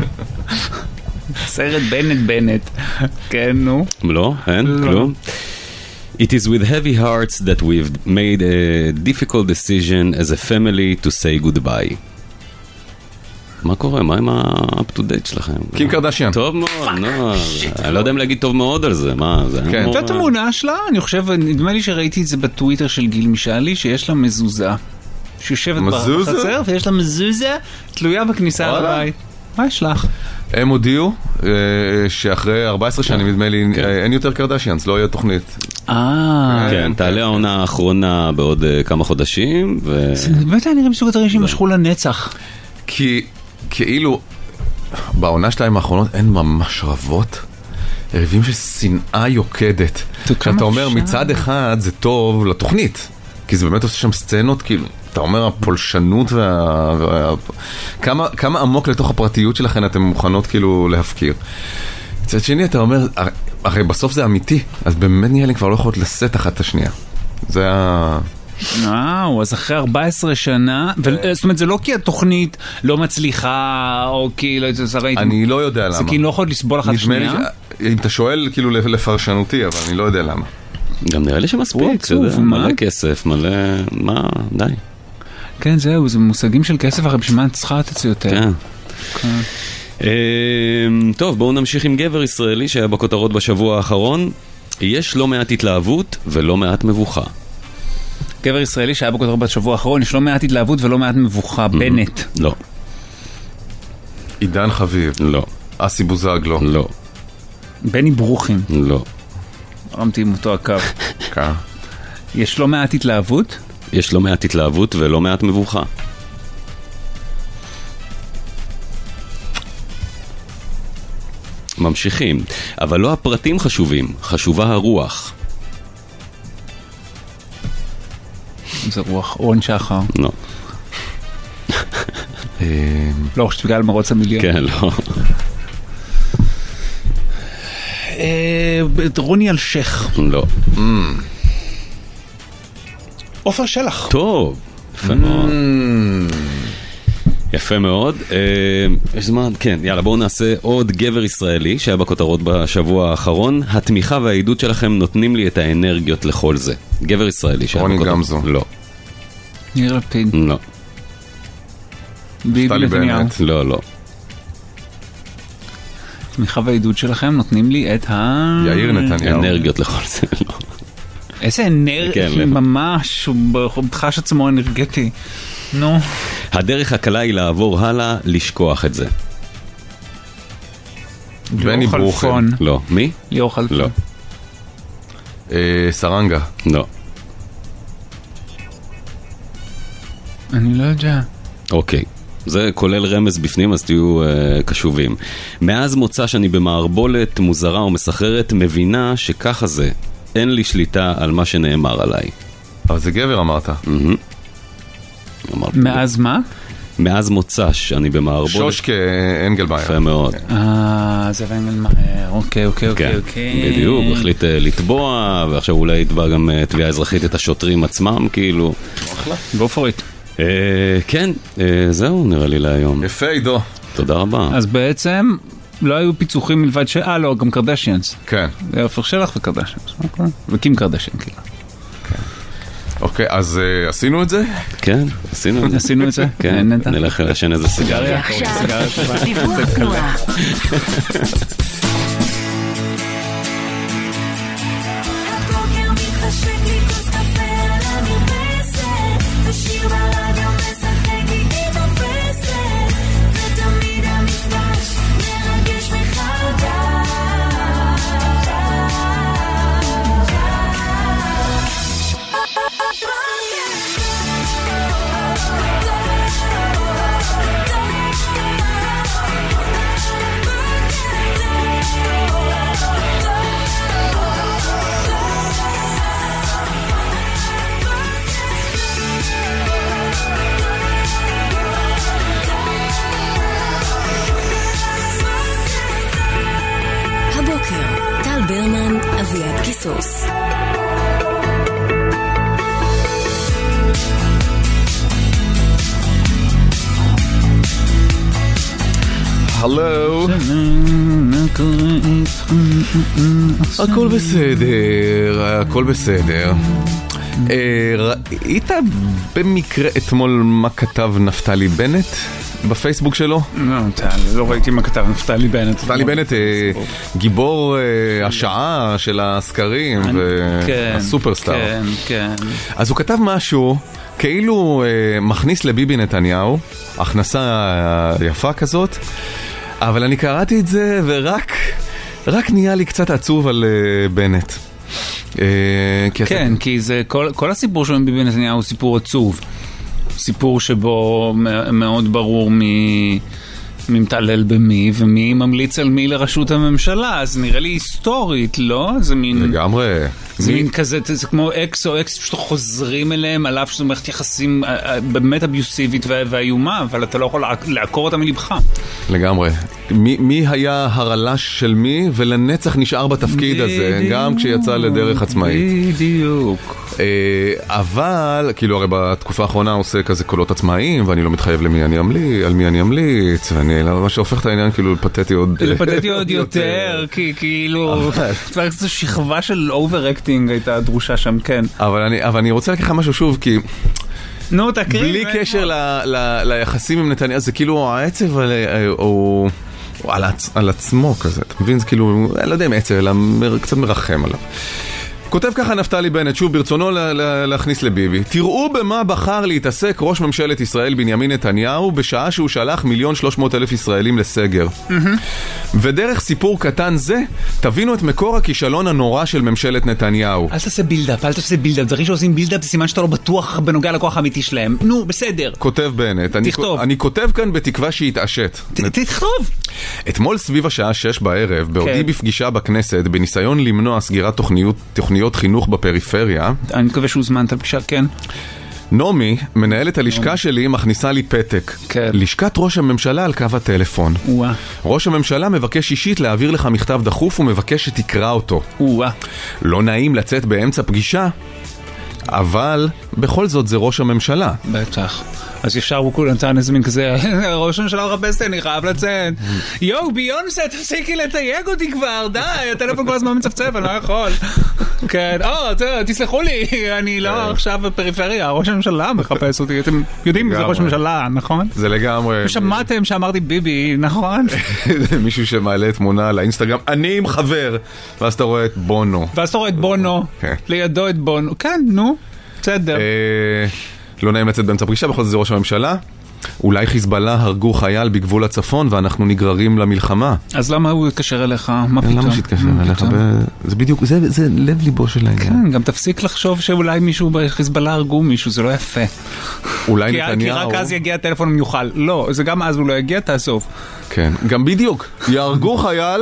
סרט בנט. כן, נו. לא, אין, כלום. It is with heavy hearts that we've made a difficult decision as a family to say goodbye. מה קורה? מה עם ה-up to date שלכם? קים קרדשיאן. טוב מאוד, אני לא יודע אם להגיד טוב מאוד על זה, מה זה? כן. את התמונה שלה, אני חושב, נדמה לי שראיתי את זה בטוויטר של גיל משאלי, שיש לה מזוזה. שיושבת בחצר, ויש לה מזוזה תלויה בכניסה לבית. מה יש לך? הם הודיעו שאחרי 14 שנים, נדמה לי, אין יותר קרדשיאנס, לא יהיה תוכנית. כן, תעלה העונה האחרונה בעוד כמה חודשים. זה באמת היה נראה מסוג הדברים שמשכו לנצח. כי כאילו, בעונה שלהם האחרונות אין ממש רבות, ערבים של שנאה יוקדת. שאתה אומר, מצד אחד זה טוב לתוכנית, כי זה באמת עושה שם סצנות, כאילו, אתה אומר, הפולשנות כמה עמוק לתוך הפרטיות שלכם אתם מוכנות כאילו להפקיר. מצד שני, אתה אומר, הרי בסוף זה אמיתי, אז באמת נהיה לי כבר לא יכולות לשאת אחת את השנייה. זה אז אחרי 14 שנה, זאת אומרת, זה לא כי התוכנית לא מצליחה, או כי אני לא יודע למה. זה כי לא יכול לסבול אחת השנייה? אם אתה שואל כאילו לפרשנותי, אבל אני לא יודע למה. גם נראה לי שמספיק, אתה יודע, מלא כסף, מלא... מה? די. כן, זהו, זה מושגים של כסף, הרי בשביל מה צריכה לתת זה יותר. כן. טוב, בואו נמשיך עם גבר ישראלי שהיה בכותרות בשבוע האחרון. יש לא מעט התלהבות ולא מעט מבוכה. גבר ישראלי שהיה בכותרות בשבוע האחרון, יש לא מעט התלהבות ולא מעט מבוכה. בנט. לא. עידן חביב. לא. אסי בוזגלו. לא. בני ברוכין. לא. הרמתי עם אותו הקו. כן. יש לא מעט התלהבות? יש לא מעט התלהבות ולא מעט מבוכה. ממשיכים, אבל לא הפרטים חשובים, חשובה הרוח. זה רוח, רון שחר. לא. לא, שתפגע על מרוץ המיליון. כן, לא. רוני אלשך. לא. עופר שלח. טוב, יפה מאוד. יפה מאוד. יש זמן, כן, יאללה, בואו נעשה עוד גבר ישראלי שהיה בכותרות בשבוע האחרון. התמיכה והעידוד שלכם נותנים לי את האנרגיות לכל זה. גבר ישראלי שהיה בכותרות. רוני גמזו. לא. ניר לפיד. לא. ביבי נתניהו. לא, לא. תמיכה והעידוד שלכם נותנים לי את יאיר נתניהו. אנרגיות לכל זה, לא. איזה אנרגיה, ממש, הוא חש עצמו אנרגטי. נו. הדרך הקלה היא לעבור הלאה, לשכוח את זה. בני ברוכן. לא. מי? ליאור חלפון. לא. סרנגה. לא. אני לא יודע. אוקיי. זה כולל רמז בפנים, אז תהיו קשובים. מאז מוצא שאני במערבולת מוזרה ומסחררת, מבינה שככה זה. אין לי שליטה על מה שנאמר עליי. אבל זה גבר אמרת. מאז מה? מאז מוצא שאני במערבולת. שושקה אנגלמאייר. יפה מאוד. זה אנגלמאייר. אוקיי. בדיוק, הוא החליט לתבוע, ועכשיו אולי יתבע גם תביעה אזרחית את השוטרים עצמם, כאילו. Go for it. כן, זהו נראה לי להיום. יפה עידו. תודה רבה. אז בעצם לא היו פיצוחים מלבד לא, גם קרדשיאנס. כן. זה עופר שלח וקרדשיאנס. וקים קרדשיאן, כאילו. אוקיי, אז עשינו את זה? כן, עשינו את זה. עשינו את זה? כן, נלך לשן איזה סיגריה. דיווח תנועה. הבוקר מתחשק לי כוס קפה על המרפסת, ושיר ברדיו משחק איתי תופסת, ותמיד המפגש מרגש מחדש. הבוקר, טל ברמן, אביעד קיסוס. הלו. הכל בסדר, הכל בסדר. ראית במקרה אתמול מה כתב נפתלי בנט בפייסבוק שלו? לא ראיתי מה כתב נפתלי בנט. נפתלי בנט גיבור השעה של הסקרים והסופרסטאר. כן. אז הוא כתב משהו כאילו מכניס לביבי נתניהו, הכנסה יפה כזאת, אבל אני קראתי את זה ורק נהיה לי קצת עצוב על בנט. כן, כי זה כל הסיפור של ביבי נתניהו הוא סיפור עצוב. סיפור שבו מאוד ברור מי מתעלל במי ומי ממליץ על מי לראשות הממשלה, אז נראה לי היסטורית, לא? זה מין... לגמרי. זה מין כזה, זה כמו אקס או אקס פשוט חוזרים אליהם, עליו שזו מערכת יחסים באמת אביוסיבית ואיומה, אבל אתה לא יכול לעקור אותה מלבך. לגמרי. מי היה הרלש של מי, ולנצח נשאר בתפקיד הזה, גם כשיצא לדרך עצמאית. בדיוק. אבל, כאילו הרי בתקופה האחרונה עושה כזה קולות עצמאיים, ואני לא מתחייב על מי אני אמליץ, ואני, מה שהופך את העניין כאילו לפתטי עוד... לפתטי עוד יותר, כי כאילו, זו שכבה של אובר-אקטינג הייתה דרושה שם, כן. אבל אני רוצה לקחת משהו שוב, כי... נו, תקריא. בלי קשר ליחסים עם נתניה, זה כאילו העצב הוא על עצמו כזה, אתה מבין? זה כאילו, לא יודע אם עצב, אלא קצת מרחם עליו. כותב ככה נפתלי בנט, שוב ברצונו להכניס לביבי, תראו במה בחר להתעסק ראש ממשלת ישראל בנימין נתניהו בשעה שהוא שלח 1,300,000 ישראלים לסגר. ודרך סיפור קטן זה, תבינו את מקור הכישלון הנורא של ממשלת נתניהו. אל תעשה בילדאפ, דברים שעושים בילדאפ זה סימן שאתה לא בטוח בנוגע לכוח האמיתי שלהם. נו, בסדר. כותב בנט, אני כותב כאן בתקווה שיתעשת. תכתוב. אתמול סביב השעה 6 בערב, בעודי בפגישה בכנסת, בניסיון למנוע סגירת תוכניות חינוך בפריפריה. אני מקווה שהוזמנת לפגישה, כן. נומי, מנהלת הלשכה שלי, מכניסה לי פתק. כן. לשכת ראש הממשלה על קו הטלפון. ראש הממשלה מבקש אישית להעביר לך מכתב דחוף ומבקש שתקרא אותו. לא נעים לצאת באמצע פגישה, אבל בכל זאת זה ראש הממשלה. בטח. אז ישר הוא כולה נתן איזה מין כזה, ראש הממשלה רבסטי, אני חייב לצאת. יואו, ביונסה, תפסיקי לתייג אותי כבר, די, הטלפון כל הזמן מצפצף, אני לא יכול. כן, תסלחו לי, אני לא עכשיו בפריפריה, ראש הממשלה מחפש אותי, אתם יודעים, זה ראש הממשלה, נכון? זה לגמרי. שמעתם שאמרתי ביבי, נכון? מישהו שמעלה תמונה לאינסטגרם, אני עם חבר, ואז אתה רואה את בונו. לידו את בונו, כן, נו, בסדר. לא נעים לצאת באמצע פגישה, בכל זאת זה ראש הממשלה. אולי חיזבאללה הרגו חייל בגבול הצפון ואנחנו נגררים למלחמה. אז למה הוא יתקשר אליך? מה פתאום? למה שיתקשר אליך? זה בדיוק, זה לב ליבו של העניין. כן, גם תפסיק לחשוב שאולי מישהו בחיזבאללה הרגו מישהו, זה לא יפה. אולי נתניהו... כי רק אז יגיע הטלפון המיוחל. לא, זה גם אז הוא לא יגיע, תאסוף. כן, גם בדיוק. יהרגו חייל...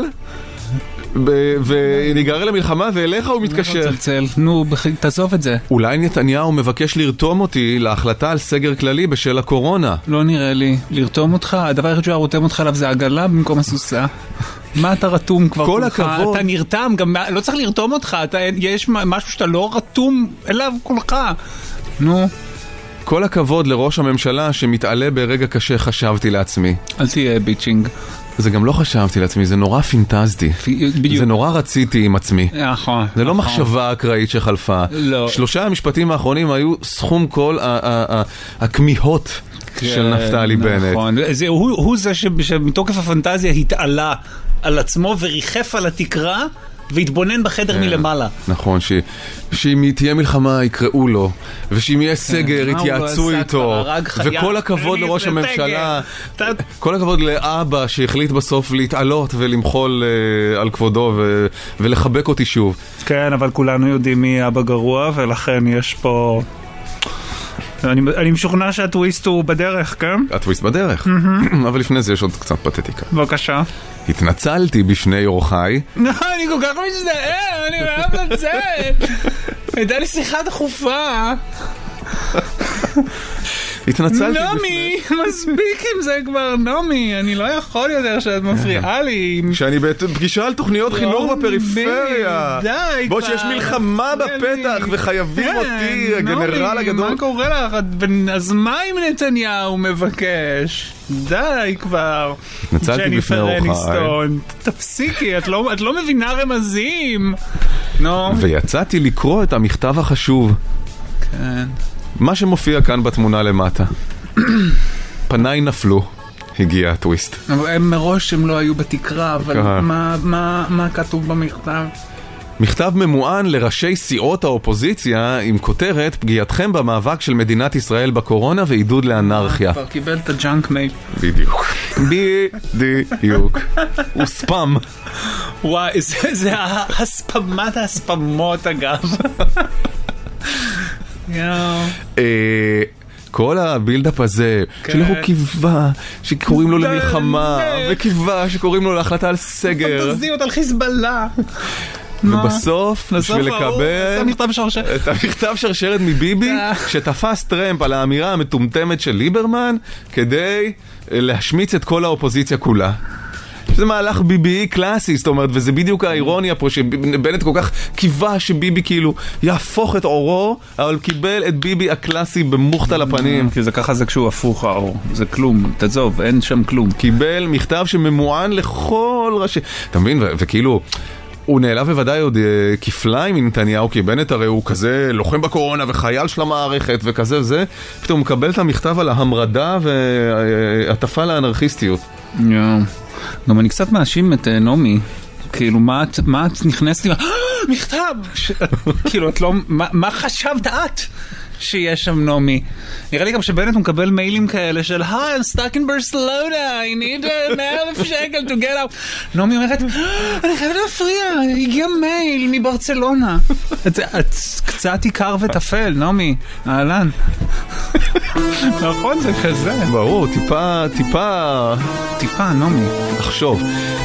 וניגרר למלחמה ואליך הוא מתקשר. נו, תעזוב את זה. אולי נתניהו מבקש לרתום אותי להחלטה על סגר כללי בשל הקורונה. לא נראה לי. לרתום אותך? הדבר היחיד שהוא רותם אותך עליו זה עגלה במקום הסוסה. מה אתה רתום כבר? כל הכבוד. אתה נרתם, גם לא צריך לרתום אותך. יש משהו שאתה לא רתום אליו כולך. נו. כל הכבוד לראש הממשלה שמתעלה ברגע קשה, חשבתי לעצמי. אל תהיה ביצ'ינג. זה גם לא חשבתי לעצמי, זה נורא פינטזתי. זה נורא רציתי עם עצמי. נכון. זה לא מחשבה אקראית שחלפה. לא. 3 המשפטים האחרונים היו סכום כל הכמיהות של נפתלי בנט. נכון. הוא זה שמתוקף הפנטזיה התעלה על עצמו וריחף על התקרה והתבונן בחדר מלמעלה. נכון, שאם תהיה מלחמה יקראו לו, ושאם יהיה סגר יתייעצו איתו, וכל הכבוד לראש הממשלה, כל הכבוד לאבא שהחליט בסוף להתעלות ולמחול על כבודו ולחבק אותי שוב. כן, אבל כולנו יודעים מי אבא גרוע, ולכן יש פה... אני משוכנע שהטוויסט הוא בדרך, כן? הטוויסט בדרך, אבל לפני זה יש עוד קצת פתטיקה. בבקשה. התנצלתי בשני אורחי. אני כל כך מזדהה, אני אוהב לצאת. הייתה לי שיחה דחופה. התנצלתי נומי, מספיק עם זה כבר, נומי, אני לא יכול יותר שאת מפריעה לי. שאני בפגישה על תוכניות חינוך בפריפריה. די, בוא שיש מלחמה בפתח וחייבים אותי, הגנרל הגדול. מה קורה לך? אז מה אם נתניהו מבקש? די כבר. התנצלתי בפני אורחי. תפסיקי, את לא מבינה רמזים. ויצאתי לקרוא את המכתב החשוב. כן. מה שמופיע כאן בתמונה למטה. פניי נפלו. הגיע הטוויסט. הם מראש הם לא היו בתקרה, אבל מה כתוב במכתב? מכתב ממוען לראשי סיעות האופוזיציה עם כותרת פגיעתכם במאבק של מדינת ישראל בקורונה ועידוד לאנרכיה. כבר קיבל את הג'אנק מייל. בדיוק. בדיוק. הוא ספאם. וואי, זה הספמת הספמות אגב. כל הבילדאפ הזה שלא קיווה שקוראים לו למלחמה וקיווה שקוראים לו להחלטה על סגר פנטזיות על חיזבאללה ובסוף בשביל לקבל את המכתב שרשרת מביבי שתפס טרמפ על האמירה המטומטמת של ליברמן כדי להשמיץ את כל האופוזיציה כולה. שזה מהלך ביבי קלאסי, זאת אומרת, וזה בדיוק האירוניה פה, שבנט כל כך קיווה שביבי כאילו יהפוך את אורו, אבל קיבל את ביבי הקלאסי במוכת על הפנים. כי זה ככה זה כשהוא הפוך האור, זה כלום, תעזוב, אין שם כלום. קיבל מכתב שממוען לכל ראשי, אתה מבין, וכאילו הוא נעלב בוודאי עוד כפליים מנתניהו, כי בנט הרי הוא כזה לוחם בקורונה וחייל של המערכת וכזה וזה, פתאום הוא מקבל את המכתב על ההמרדה והטפה לאנרכיסטיות. גם אני קצת מאשים את נומי, כאילו מה את נכנסת לי, מכתב, כאילו את לא, מה חשבת את? שיש שם נומי. נראה לי גם שבנט הוא מקבל מיילים כאלה של Hi, I'm stuck in Barcelona, I need 100,000 שקל to get out. נומי אומרת, אני חייבת להפריע, הגיע מייל מברצלונה. את קצת עיקר ותפל, נומי, אהלן. נכון, זה כזה. ברור, טיפה, נומי. לחשוב.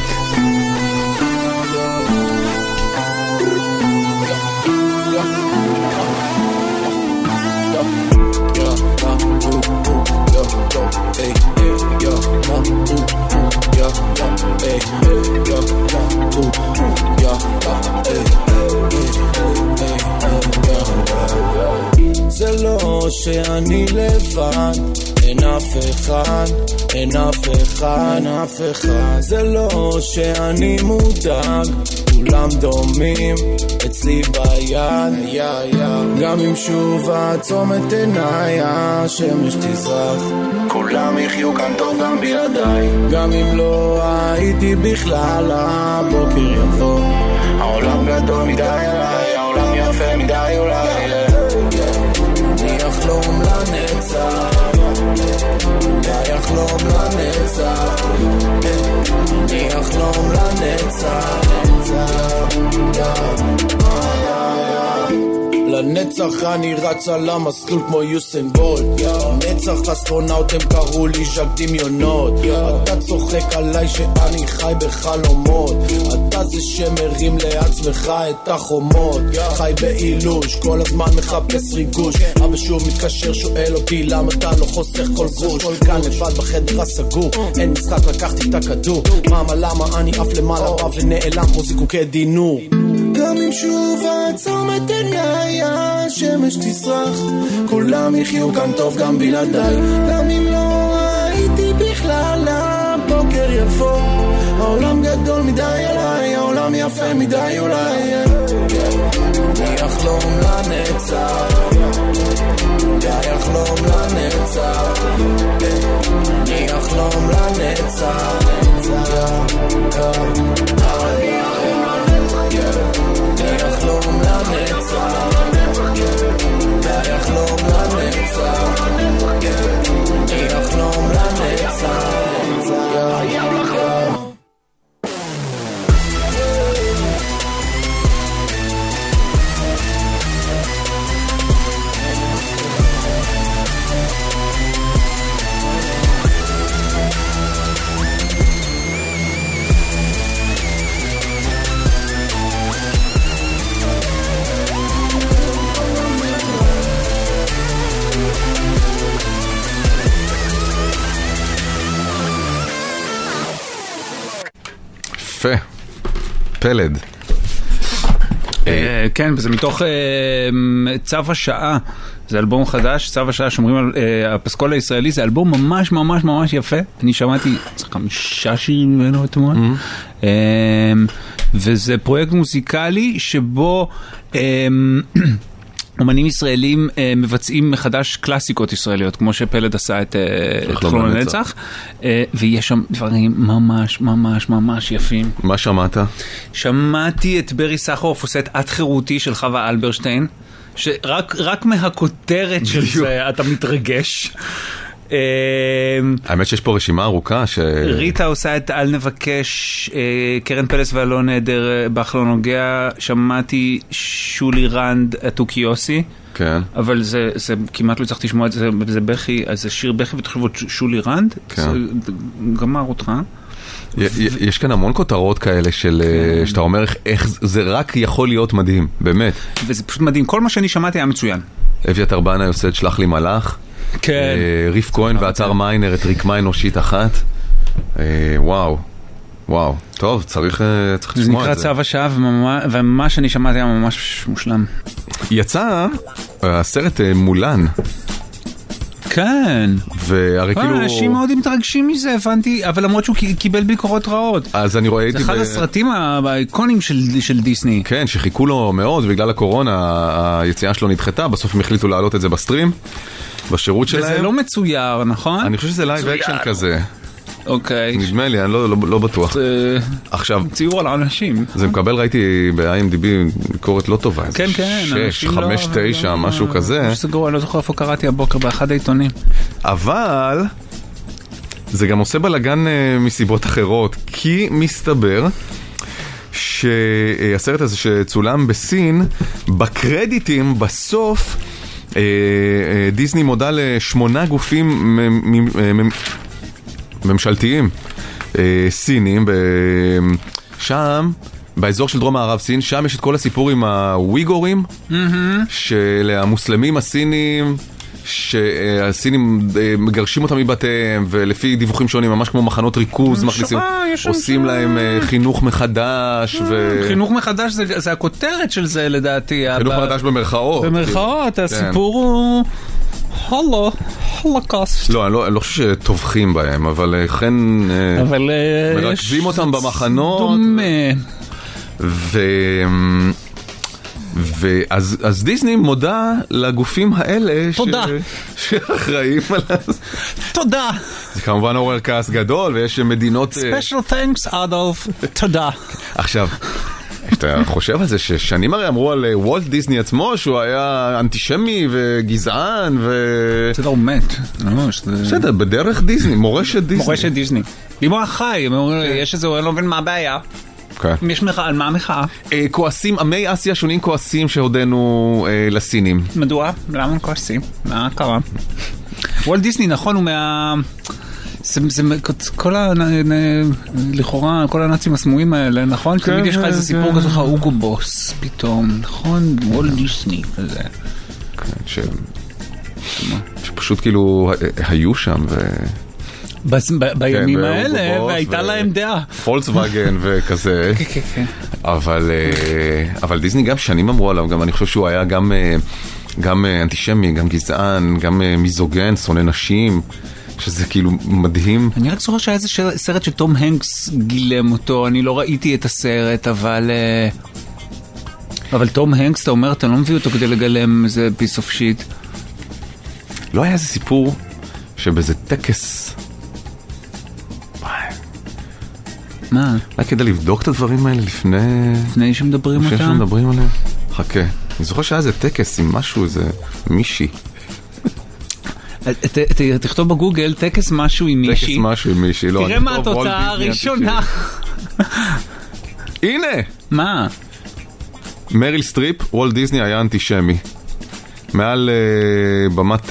זה לא שאני לבד, אין אף אחד, אין אף אחד, אין אף אחד. זה לא שאני מודאג, כולם דומים אצלי ביד. גם אם שוב עצום את עיניי, השמש תזרח, כולם יחיו כאן טוב גם בלעדיי. גם אם לא הייתי בכלל, הבוקר יבוא. העולם גדול מדי עליי, העולם יפה מדי אולי. אני אחלום לנצח, אני אחלום לנצח, אני אחלום לנצח, לנצח אני רץ על המסלול כמו יוסן בולט, נצח אסטרונאוט הם קראו לי ז'ק דמיונות. אתה צוחק עליי שאני חי בחלומות, אתה זה שמרים לעצמך את החומות. חי באילוש, כל הזמן מחפש ריגוש, אבא שוב מתקשר שואל אותי למה אתה לא חוסך כל גרוש. כל כאן לבד בחדר הסגור, אין משחק לקחתי את הכדור. מאמה למה אני אף למעלה בא ונעלם כמו זיקוקי דינור. גם אם שוב עצום את עיניי, השמש תסרח, כולם יחיו כאן טוב גם בלעדיי. גם אם לא הייתי בכלל, הבוקר יבוא. העולם גדול מדי עליי, העולם יפה מדי אולי. אני אחלום לנצח, אני אחלום לנצח, אני אחלום לנצח, אני אחלום לנצח, אני אחלום לנצח, אני אחלום לנצח. יפה, פלד. כן, וזה מתוך צו השעה, זה אלבום חדש, צו השעה שומרים על הפסקול הישראלי, זה אלבום ממש ממש ממש יפה. אני שמעתי 5 שירים ממנו אתמול, וזה פרויקט מוזיקלי שבו אומנים ישראלים מבצעים מחדש קלאסיקות ישראליות, כמו שפלד עשה את חלום לנצח, ויש שם דברים ממש ממש ממש יפים. מה שמעת? שמעתי את ברי סחרוף עושה את את חירותי של חווה אלברשטיין, שרק מהכותרת של זה אתה מתרגש. האמת שיש פה רשימה ארוכה ריטה עושה את אל נבקש, קרן פלס ואלון נהדר באחלון נוגע, שמעתי שולי רנד התוקיוסי, כן, אבל זה כמעט לא צריכתי לשמוע את זה, זה בכי, אז זה שיר בכי ותחשבו שולי רנד, זה גמר אותך. יש כאן המון כותרות כאלה של שאתה אומר איך זה רק יכול להיות מדהים, באמת, וזה פשוט מדהים, כל מה שאני שמעתי היה מצוין. אביתר בנה עושה את שלח לי מלאך, כן. ריף כהן ועצר מיינר את רקמה אנושית אחת. וואו, וואו, טוב, צריך זה לשמוע נקרא את זה. צו השעה, ומה שאני שמעתי היה ממש מושלם. יצא הסרט מולן, כן. והרי כאילו... אנשים מאוד מתרגשים מזה, הבנתי, אבל למרות שהוא קיבל ביקורות רעות. אז אני רואה... זה אחד הסרטים האיקונים של דיסני. כן, שחיכו לו מאוד, בגלל הקורונה היציאה שלו נדחתה, בסוף הם החליטו להעלות את זה בסטרים, בשירות שלהם. וזה לא מצויר, נכון? אני חושב שזה לייב אקשן כזה. אוקיי. נדמה לי, אני לא בטוח. עכשיו, ציור על האנשים. זה מקבל, ראיתי ב-IMDb ביקורת לא טובה. כן, כן. 6, 5, 9, משהו כזה. זה גרוע, אני לא זוכר איפה קראתי הבוקר באחד העיתונים. אבל זה גם עושה בלגן מסיבות אחרות, כי מסתבר שהסרט הזה שצולם בסין, בקרדיטים בסוף דיסני מודה ל8 גופים ממשלתיים סינים שם באזור של דרום מערב סין, שם יש את כל הסיפור עם הוויגורים של המוסלמים הסינים שהסינים מגרשים אותם מבתיהם, ולפי דיווחים שונים ממש כמו מחנות ריכוז מכניסים, עושים להם חינוך מחדש. חינוך מחדש זה הכותרת של זה לדעתי. חינוך מחדש במרכאות. במרכאות, הסיפור הוא הולוקוסט. לא, אני לא חושב שטובחים בהם, אבל כן מרכזים אותם במחנות. דומה. אז דיסני מודה לגופים האלה שאחראים על זה. תודה. זה כמובן עורר כעס גדול, ויש מדינות... Special thanks, אדולף. תודה. עכשיו, אתה חושב על זה ששנים הרי אמרו על וולט דיסני עצמו שהוא היה אנטישמי וגזען זה לא מת. בסדר, בדרך דיסני, מורשת דיסני. מורשת דיסני. בימו החי, יש איזה, אני לא מבין מה הבעיה. יש מחאה, על מה המחאה? כועסים, עמי אסיה שונים כועסים שהודנו לסינים. מדוע? למה הם כועסים? מה קרה? וולט דיסני נכון הוא לכאורה כל הנאצים הסמויים האלה, נכון? תמיד יש לך איזה סיפור כזה, אוגו בוס פתאום, נכון? וולט דיסני כזה. שפשוט כאילו היו שם בימים האלה, והייתה להם דעה. פולקסווגן וכזה. אבל דיסני גם שנים אמרו עליו, גם אני חושב שהוא היה גם אנטישמי, גם גזען, גם מיזוגן, שונא נשים, שזה כאילו מדהים. אני רק זוכר שהיה איזה סרט שתום הנקס גילם אותו, אני לא ראיתי את הסרט, אבל תום הנקס, אתה אומר, אתה לא מביא אותו כדי לגלם איזה piece of shit. לא היה איזה סיפור שבאיזה טקס... מה? היה כדי לבדוק את הדברים האלה לפני שמדברים אותם? לפני שמדברים עליהם? חכה. אני זוכר שהיה איזה טקס עם משהו, איזה מישי. תכתוב בגוגל טקס משהו עם מישי. טקס משהו עם מישי. תראה מה התוצאה הראשונה. הנה! מה? מריל סטריפ, וולט דיסני היה אנטישמי. מעל במת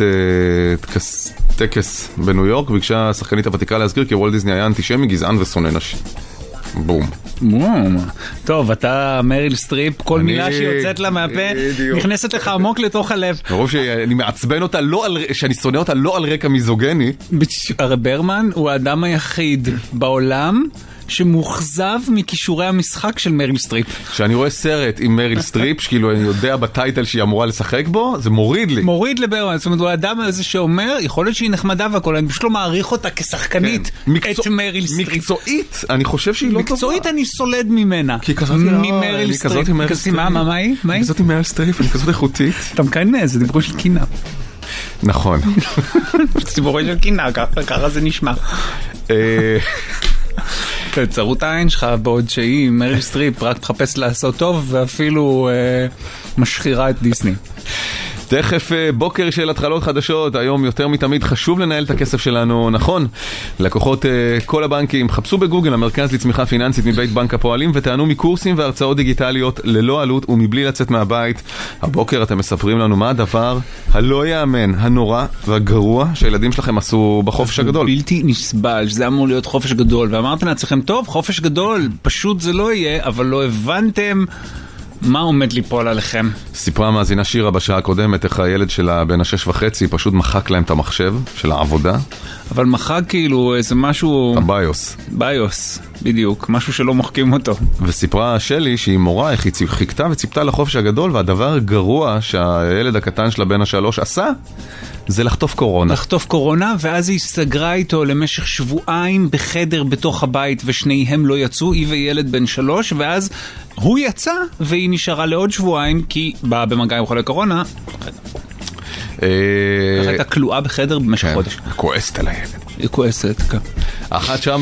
טקס בניו יורק, ביקשה השחקנית הוותיקה להזכיר כי וולט דיסני היה אנטישמי, גזען ושונא נשים. בום. טוב, אתה מריל סטריפ, כל מילה שיוצאת לה מהפה נכנסת לך עמוק לתוך הלב. ברור שאני מעצבן אותה, שאני שונא אותה לא על רקע מיזוגני. ברמן הוא האדם היחיד בעולם שמוחזב מכישורי המשחק של מריל סטריפ. כשאני רואה סרט עם מריל סטריפ, שכאילו אני יודע בטייטל שהיא אמורה לשחק בו, זה מוריד לי. מוריד לברמן, זאת אומרת, הוא האדם הזה שאומר, יכול להיות שהיא נחמדה והכל, אני פשוט לא מעריך אותה כשחקנית את מריל סטריפ. מקצועית, אני חושב שהיא לא טובה. מקצועית אני סולד ממנה. כי כזאת ממריל סטריפ. מה היא? כזאת עם מריל סטריפ, אני כזאת איכותית. אתה מקנא, זה דיברו של קינה. נכון. זה דיברו של קינה, ככה זה נשמע. תצרו את העין שלך בעוד שהיא מריל סטריפ רק מחפש לעשות טוב ואפילו משחירה את דיסני. תכף בוקר של התחלות חדשות, היום יותר מתמיד חשוב לנהל את הכסף שלנו נכון. לקוחות כל הבנקים, חפשו בגוגל המרכז לצמיחה פיננסית מבית בנק הפועלים ותענו מקורסים והרצאות דיגיטליות ללא עלות ומבלי לצאת מהבית. הבוקר אתם מספרים לנו מה הדבר הלא יאמן, הנורא והגרוע שהילדים שלכם עשו בחופש הגדול. בלתי נסבל, שזה אמור להיות חופש גדול, ואמרתם לעצמכם, טוב, חופש גדול, פשוט זה לא יהיה, אבל לא הבנתם מה עומד ליפול עליכם? סיפרה מאזינה שירה בשעה הקודמת איך הילד שלה בן 6.5 פשוט מחק להם את המחשב של העבודה. אבל מחק כאילו איזה משהו... הביוס. ביוס, בדיוק, משהו שלא מוחקים אותו. וסיפרה שלי שהיא מורה, איך היא חיכתה וציפתה לחופש הגדול, והדבר הגרוע שהילד הקטן שלה בן 3 עשה, זה לחטוף קורונה. לחטוף קורונה, ואז היא הסתגרה איתו למשך שבועיים בחדר בתוך הבית, ושניהם לא יצאו, היא וילד בן 3, ואז הוא יצא, והיא נשארה לעוד שבועיים, כי באה במגע עם חולי קורונה. ככה הייתה כלואה בחדר במשך חודש. כועסת על הילד. היא כועסת, כן. 1-900-72-99-99,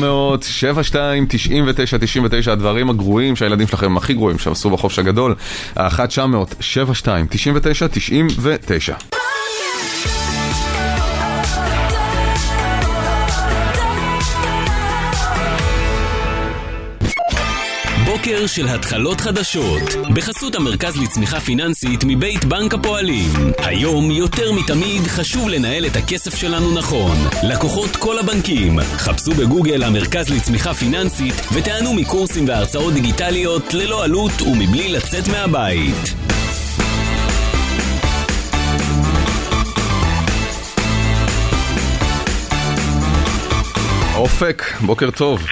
הדברים הגרועים שהילדים שלכם הכי גרועים שעשו בחופש הגדול. 1-900-72-99-99. בוקר של התחלות חדשות, בחסות המרכז לצמיחה פיננסית מבית בנק הפועלים. היום יותר מתמיד חשוב לנהל את הכסף שלנו נכון. לקוחות כל הבנקים, חפשו בגוגל המרכז לצמיחה פיננסית ותענו מקורסים והרצאות דיגיטליות ללא עלות ומבלי לצאת מהבית. אופק, בוקר טוב.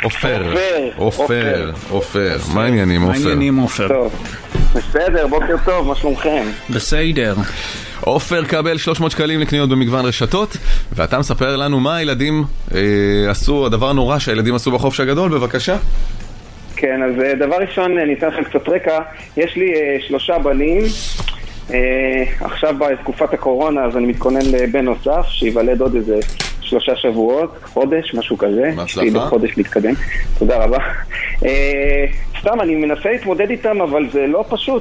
אופר, מה העניינים אופר? מה העניינים אופר? בסדר, בוקר טוב, מה שלומכם? בסדר. אופר קבל 300 שקלים לקניות במגוון רשתות, ואתה מספר לנו מה הילדים עשו, הדבר נורא שהילדים עשו בחופש הגדול, בבקשה. כן, אז דבר ראשון, אני אתן לכם קצת רקע. יש לי 3 בנים, עכשיו בתקופת הקורונה, אז אני מתכונן לבן נוסף, שיוולד עוד איזה 3 שבועות, חודש, משהו כזה. בהצלחה. חודש להתקדם. תודה רבה. סתם, אני מנסה להתמודד איתם, אבל זה לא פשוט.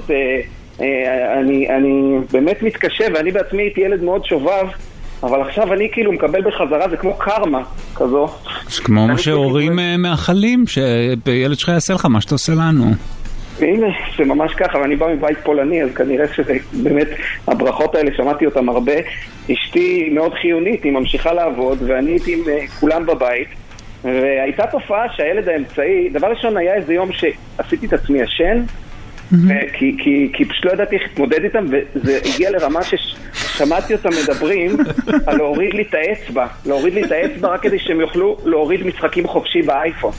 אני באמת מתקשה, ואני בעצמי הייתי ילד מאוד שובב, אבל עכשיו אני כאילו מקבל בחזרה, זה כמו קרמה כזו. זה כמו מה שהורים מאחלים, שילד שלך יעשה לך מה שאתה עושה לנו. הנה, זה ממש ככה, ואני בא מבית פולני, אז כנראה שזה באמת, הברכות האלה, שמעתי אותם הרבה. אשתי מאוד חיונית, היא ממשיכה לעבוד, ואני הייתי עם כולם בבית, והייתה תופעה שהילד האמצעי, דבר ראשון היה איזה יום שעשיתי את עצמי ישן, כי פשוט לא ידעתי איך להתמודד איתם, וזה הגיע לרמה ששמעתי אותם מדברים על להוריד לי את האצבע רק כדי שהם יוכלו להוריד משחקים חופשי באייפון.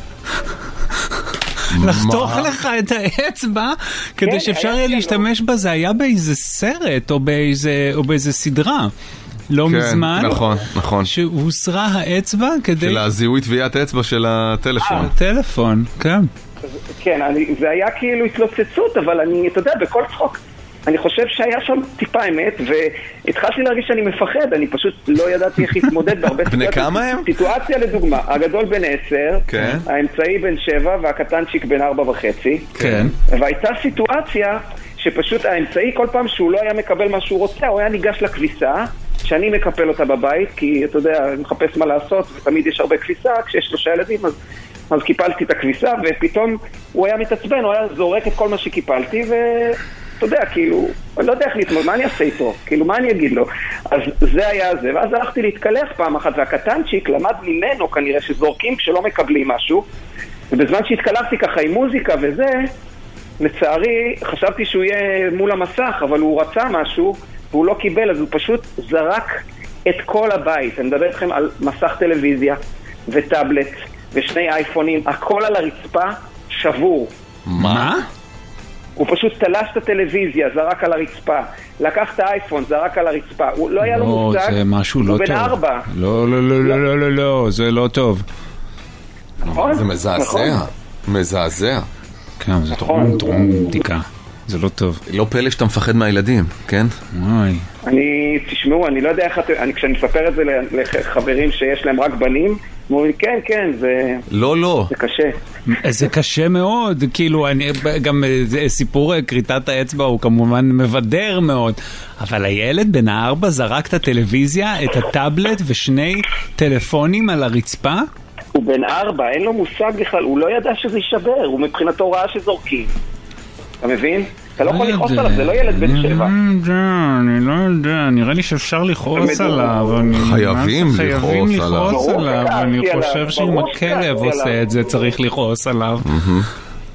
לחתוך לך את האצבע כדי שאפשר יהיה להשתמש בה. זה היה באיזה סרט או באיזה סדרה לא מזמן, נכון, שהוסרה האצבע כדי של הזיהוי טביעת האצבע של הטלפון. כן, זה היה כאילו התלוצצות, אבל אתה יודע, בכל צחוק אני חושב שהיה שם טיפה אמת, והתחלתי להרגיש שאני מפחד, אני פשוט לא ידעתי איך להתמודד בהרבה סיטואציות. בני כמה הם? סיטואציה לדוגמה, הגדול בן 10, האמצעי בן 7 והקטנצ'יק בן 4.5. כן. והייתה סיטואציה שפשוט האמצעי כל פעם שהוא לא היה מקבל מה שהוא רוצה, הוא היה ניגש לכביסה, שאני מקפל אותה בבית, כי אתה יודע, אני מחפש מה לעשות, ותמיד יש הרבה כביסה, כשיש 3 ילדים, אז קיפלתי את הכביסה, ופתאום הוא היה מתעצבן, הוא היה זורק את כל מה שקיפלתי, אתה יודע, כאילו, אני לא יודע איך להתמודד, מה אני אעשה איתו? כאילו, מה אני אגיד לו? אז זה היה זה, ואז הלכתי להתקלח פעם אחת, והקטנצ'יק למד ממנו כנראה שזורקים כשלא מקבלים משהו, ובזמן שהתקלחתי ככה עם מוזיקה וזה, לצערי, חשבתי שהוא יהיה מול המסך, אבל הוא רצה משהו, והוא לא קיבל, אז הוא פשוט זרק את כל הבית. אני מדבר איתכם על מסך טלוויזיה, וטאבלט, ושני אייפונים, הכל על הרצפה, שבור. מה? הוא פשוט תלש את הטלוויזיה, זרק על הרצפה. לקח את האייפון, זרק על הרצפה. הוא לא היה לו מושג. זה משהו לא טוב. הוא בן 4. לא, זה לא טוב. נכון? זה מזעזע. כן, זה טרום בדיקה. זה לא טוב. לא פלא שאתה מפחד מהילדים, כן? תשמעו, אני לא יודע איך כשאני מספר את זה לחברים שיש להם רק בנים, אומרים, כן, זה... לא. זה קשה. זה קשה מאוד, כאילו, גם סיפור קריטת האצבע הוא כמובן מבדר מאוד, אבל הילד בן 4 זרק את הטלוויזיה, את הטאבלט ושני טלפונים על הרצפה? הוא בן 4, אין לו מושג בכלל, הוא לא ידע שזה יישבר, הוא מבחינתו ראה שזורקים. אתה מבין? אתה לא יכול לכעוס עליו, זה לא ילד בן 7. אני לא יודע, נראה לי שאפשר לכעוס עליו. חייבים לכעוס עליו, אני חושב שאם הכלב עושה את זה צריך לכעוס עליו.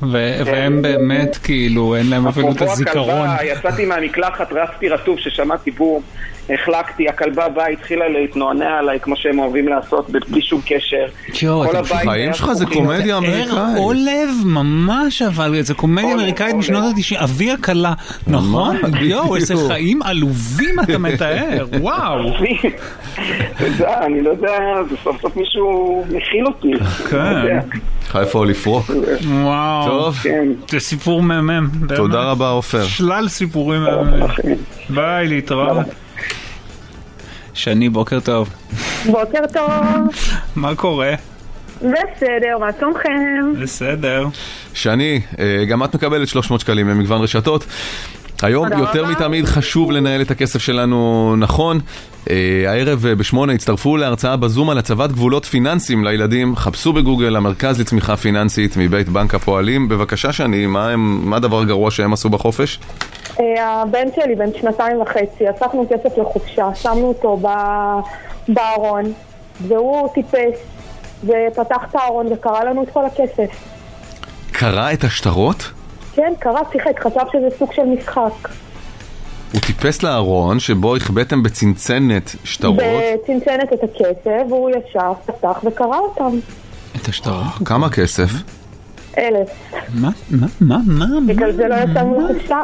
והם באמת כאילו, אין להם אפילו את הזיכרון. יצאתי מהמקלחת, רצתי רטוב ששמעתי בום, החלקתי, הכלבה באה התחילה להתנוענע עליי כמו שהם אוהבים לעשות, בלי שום קשר. החיים שלך זה קומדיה אמריקאית. עולב ממש, אבל זה קומדיה אמריקאית משנות ה-90, אבי הקלה, נכון? יואו, איזה חיים עלובים אתה מתאר, וואו. אני לא יודע, זה סוף סוף מישהו מכיל אותי. כן. איפה לפרוק. וואו. טוב. זה סיפור מהמם. תודה רבה עופר. שלל סיפורים מהמם. ביי, להתראות. שני, בוקר טוב. בוקר טוב. מה קורה? בסדר, מה שלומכם? בסדר. שני, גם את מקבלת 300 שקלים למגוון רשתות. היום יותר מתמיד חשוב לנהל את הכסף שלנו נכון. הערב ב8 הצטרפו להרצאה בזום על הצבת גבולות פיננסיים לילדים. חפשו בגוגל המרכז לצמיחה פיננסית מבית בנק הפועלים. בבקשה שני, מה הדבר הגרוע שהם עשו בחופש? הבן שלי בן 2.5, אספנו כסף לחופשה, שמנו אותו בארון, והוא טיפס ופתח את הארון וקרא לנו את כל הכסף. קרא את השטרות? כן, קרא, שיחק, חשב שזה סוג של משחק. הוא טיפס לארון שבו הכבאתם בצנצנת שטרות? בצנצנת את הכסף, והוא ישב, פתח וקרא אותם. את השטרות? כמה כסף? 1,000. מה? בגלל זה לא יצאנו לחופשה.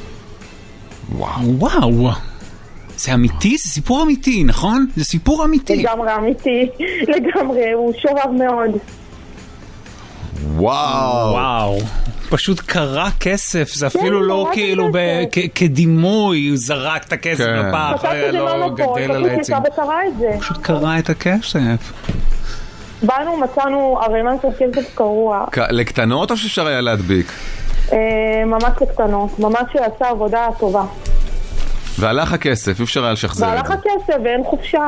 וואו. זה אמיתי? זה סיפור אמיתי, נכון? זה סיפור אמיתי. לגמרי אמיתי, לגמרי, הוא שורב מאוד. וואו. פשוט קרא כסף, זה אפילו לא כאילו כדימוי, הוא זרק את הכסף לפח, לא גדל על העצים. פשוט קרא את הכסף. באנו, מצאנו ערימה של כסף קרוע. לקטנות או שאפשר היה להדביק? ממש לקטנות, ממש שעשה עבודה טובה. והלך הכסף, אפשר היה לשחזר את זה. והלך הכסף ואין חופשה.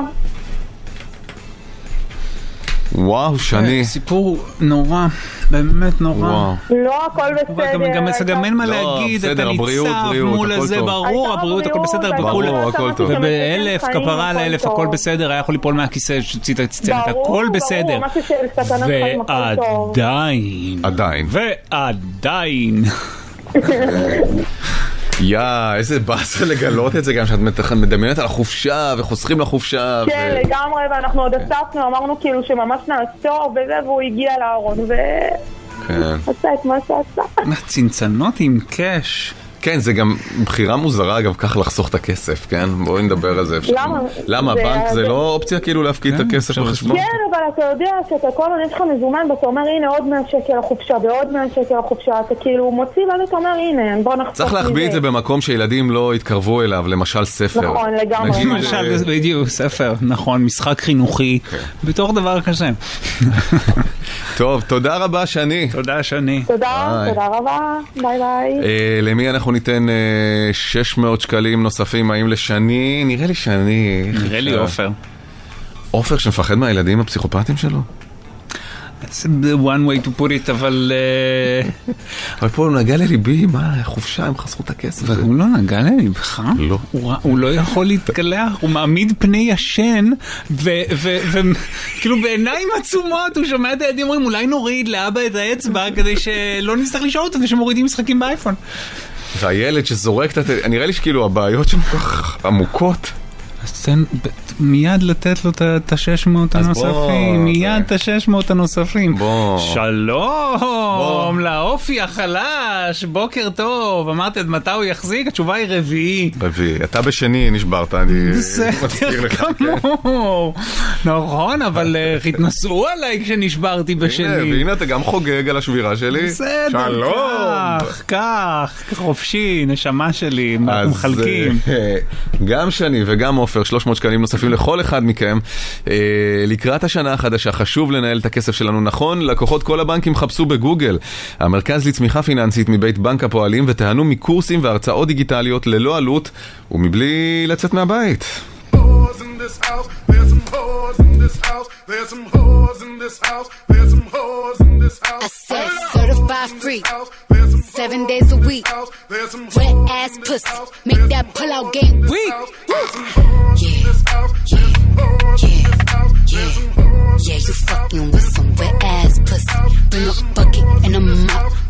וואו, שני. סיפור נורא, באמת נורא. לא, הכל בסדר. גם אין מה להגיד, אתה ניצב מול הזה, ברור, הבריאות, הכל בסדר. וב1,000, כפרה על 1,000, הכל בסדר, היה יכול ליפול מהכיסא שצית הצצנת, הכל בסדר. ועדיין. איזה באסה לגלות את זה גם שאת מדמיינת על החופשה וחוסכים לחופשה. כן, לגמרי, ואנחנו עוד אספנו, אמרנו כאילו שממש נעשור וזה, והוא הגיע לארון ועשה את מה שעשה. צנצנות עם קש. כן, זה גם בחירה מוזרה אגב, כך לחסוך את הכסף, כן? בואי נדבר על זה. למה? בנק זה לא אופציה כאילו להפקיד את הכסף בחשבון? כן, אבל אתה יודע שאתה כל הזמן יש לך מזומן ואתה אומר הנה עוד 100 שקל לחופשה ועוד 100 שקל לחופשה, אתה כאילו מוציא ואז אתה אומר הנה בוא נחסוך. צריך להחביא את זה במקום שילדים לא יתקרבו אליו, למשל ספר. נכון, לגמרי. למשל, בדיוק, ספר, נכון, משחק חינוכי, בתור דבר כזה. טוב, תודה רבה שני. תודה שני. תודה רבה, ביי ביי. למי אנחנו ניתן 600 שקלים נוספים, האם לשני? נראה לי שני. נראה לי עופר. עופר שמפחד מהילדים הפסיכופטיים שלו? That's one way to put it, אבל פה הוא נגע לליבי, מה, חופשה, הם חסכו את הכסף. הוא לא נגע לליבך? לא. הוא לא יכול להתקלח, הוא מעמיד פני ישן, וכאילו בעיניים עצומות, הוא שומע את הילדים אומרים, אולי נוריד לאבא את האצבע, כדי שלא נצטרך לשאול אותו, ושמורידים משחקים באייפון. והילד שזורק, נראה לי שכאילו הבעיות שם כל כך עמוקות. אז מיד לתת לו את ה-600 הנוספים, מיד את ה-600 הנוספים. שלום לאופי החלש, בוקר טוב. אמרתי עד מתי הוא יחזיק? התשובה היא רביעי. אתה בשני נשברת, אני מזכיר לך. נכון, אבל התנסו עליי כשנשברתי בשני. והנה אתה גם חוגג על השבירה שלי. שלום. כך, חופשי, נשמה שלי, מחלקים. גם שני וגם עופר 300 שקלים נוספים לכל אחד מכם. לקראת השנה החדשה חשוב לנהל את הכסף שלנו נכון. לקוחות כל הבנקים חפשו בגוגל המרכז לצמיחה פיננסית מבית בנק הפועלים ותהנו מקורסים והרצאות דיגיטליות ללא עלות ומבלי לצאת מהבית. I said certified free 7 days a week. Wet ass pussy make that pull out game weak. Yeah, you fucking with some wet ass pussy. Bring a bucket and a mop for this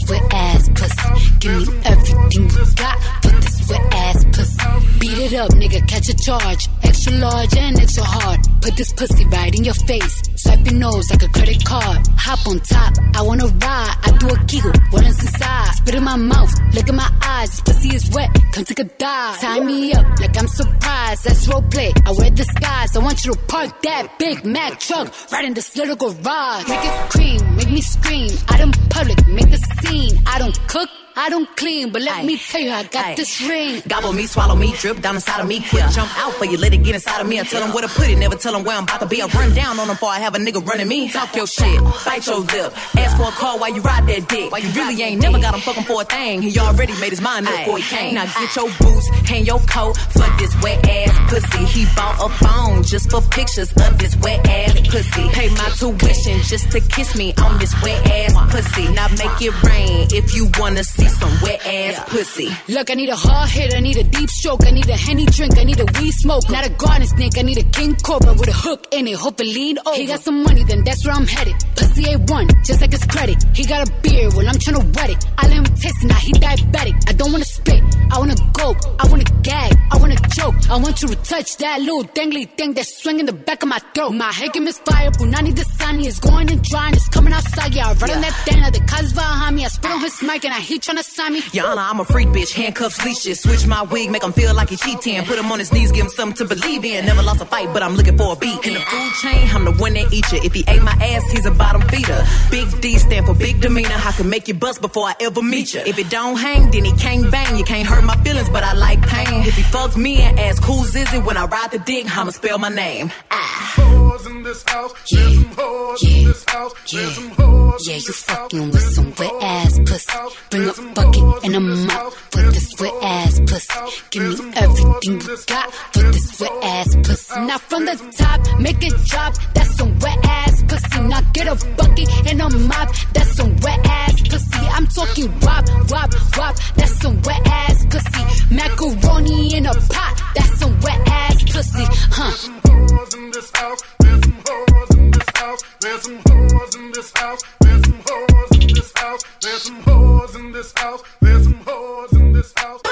wet ass pussy. Give me everything you got for this wet ass pussy. Beat it up, nigga, catch a charge. Extra large and extra hard. Put this pussy right in your face. Swipe your nose like a credit card. Hop on top, I wanna ride. I do a giggle, what is inside? Spit in my mouth, look in my eyes. This pussy is wet, come take a dive. Tie me up like I'm surprised. That's roleplay, I wear disguise. I want you to park that Big Mac truck right in this little garage. Make it cream, make me scream. Out in public, make the scene. I don't cook, I don't clean, but let me tell you, I got this ring. Gobble me, swallow me, drip down inside of me. Quick jump out for you, let it get inside of me. I tell them where to put it, never tell them where I'm about to be. I run down on them before I have a nigga running me. Talk your shit, bite your lip. Ask for a call while you ride that dick. You really ain't never got him fucking for a thing. He already made his mind up before he came. Now get your boots, hang your coat for this wet ass pussy. He bought a phone just for pictures of this wet ass pussy. Pay my tuition just to kiss me on this wet ass pussy. Now make it rain if you wanna see some wet ass pussy. Look, I need a hard hit, I need a deep stroke, I need a Henny drink, I need a weed smoke. Not a garden snake, I need a king cobra with a hook in it, hope it lean over. He got some money, then that's where I'm headed. Pussy A1, just like his credit. He got a beard, well I'm tryna wet it. I let him taste it, now he diabetic. I don't wanna spit, I wanna gulp, I wanna gag, I wanna choke. I want you to touch that little dangly thing that's swinging the back of my throat. My head can misfire, Punani the sunny is going and drying, it's coming outside, yeah. I run on that thing, the cuz behind me, I spit on his mic and I heat tryna sign me. Your Honor, I'm a freak bitch, handcuffs, leashes. Switch my wig, make him feel like he cheating. Put him on his knees, give him something to believe in. Never lost a fight, but I'm looking for a beat. In the food chain, I'm the one that eat you. If he ate my ass, he's a bottom feeder. Big D stand for big demeanor. I can make you bust before I ever meet you. If it don't hang, then he can't bang. You can't hurt my feelings, but I like pain. If he fucks me and asks who's is it when I ride the dick, I'ma spell my name. Whores in this house, there's some whores in this house, there's some whores. Yeah, you fucking with some wet ass pussy. Bring a bucket and a mop for this wet ass pussy. Give me everything you got for this wet ass pussy. Now from the top, make it drop. That's some wet ass pussy. Now get a bucket and a mop. That's some wet ass pussy. I'm talking wop, wop, wop. That's some wet ass pussy. Macaroni in a pot. That's some wet ass pussy, huh? Whores in this house, there's some whores in this house, there's some whores in this house, there's some whores in this house, there's some whores in this house, there's some whores in this house.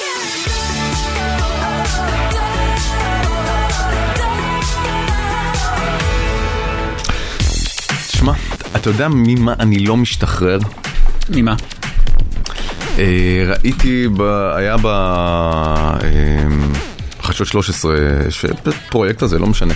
תשמע, אתה יודע ממה אני לא משתחרר? ממה? ראיתי, היה בחדשות 13, פרויקט הזה, לא משנה.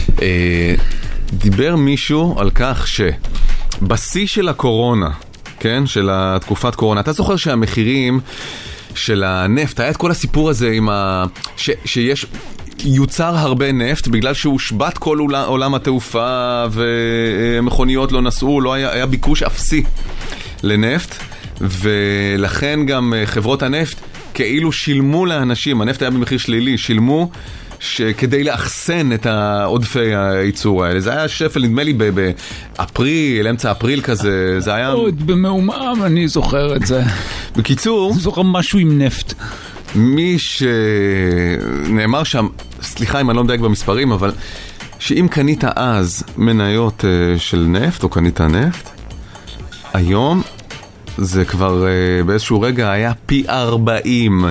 דיבר מישהו על כך שבשיא של הקורונה, כן? של התקופת קורונה, אתה זוכר שהמחירים של הנפט, היה את כל הסיפור הזה עם שיש יוצר הרבה נפט בגלל שהוא שבת כל עולם התעופה ומכוניות לא נסעו, לא היה ביקוש אפסי לנפט, ולכן גם חברות הנפט כאילו שילמו לאנשים, הנפט היה במחיר שלילי, שילמו כדי לאחסן את העודפי הייצור האלה. זה היה שפל, נדמה לי באפריל, אמצע אפריל כזה, זה היה... עוד במעומם, אני זוכר את זה. בקיצור... אני זוכר משהו עם נפט. מי שנאמר שם, סליחה אם אני לא מדייק במספרים, אבל שאם קנית אז מניות של נפט, או קנית נפט, היום זה כבר באיזשהו רגע היה פי 40.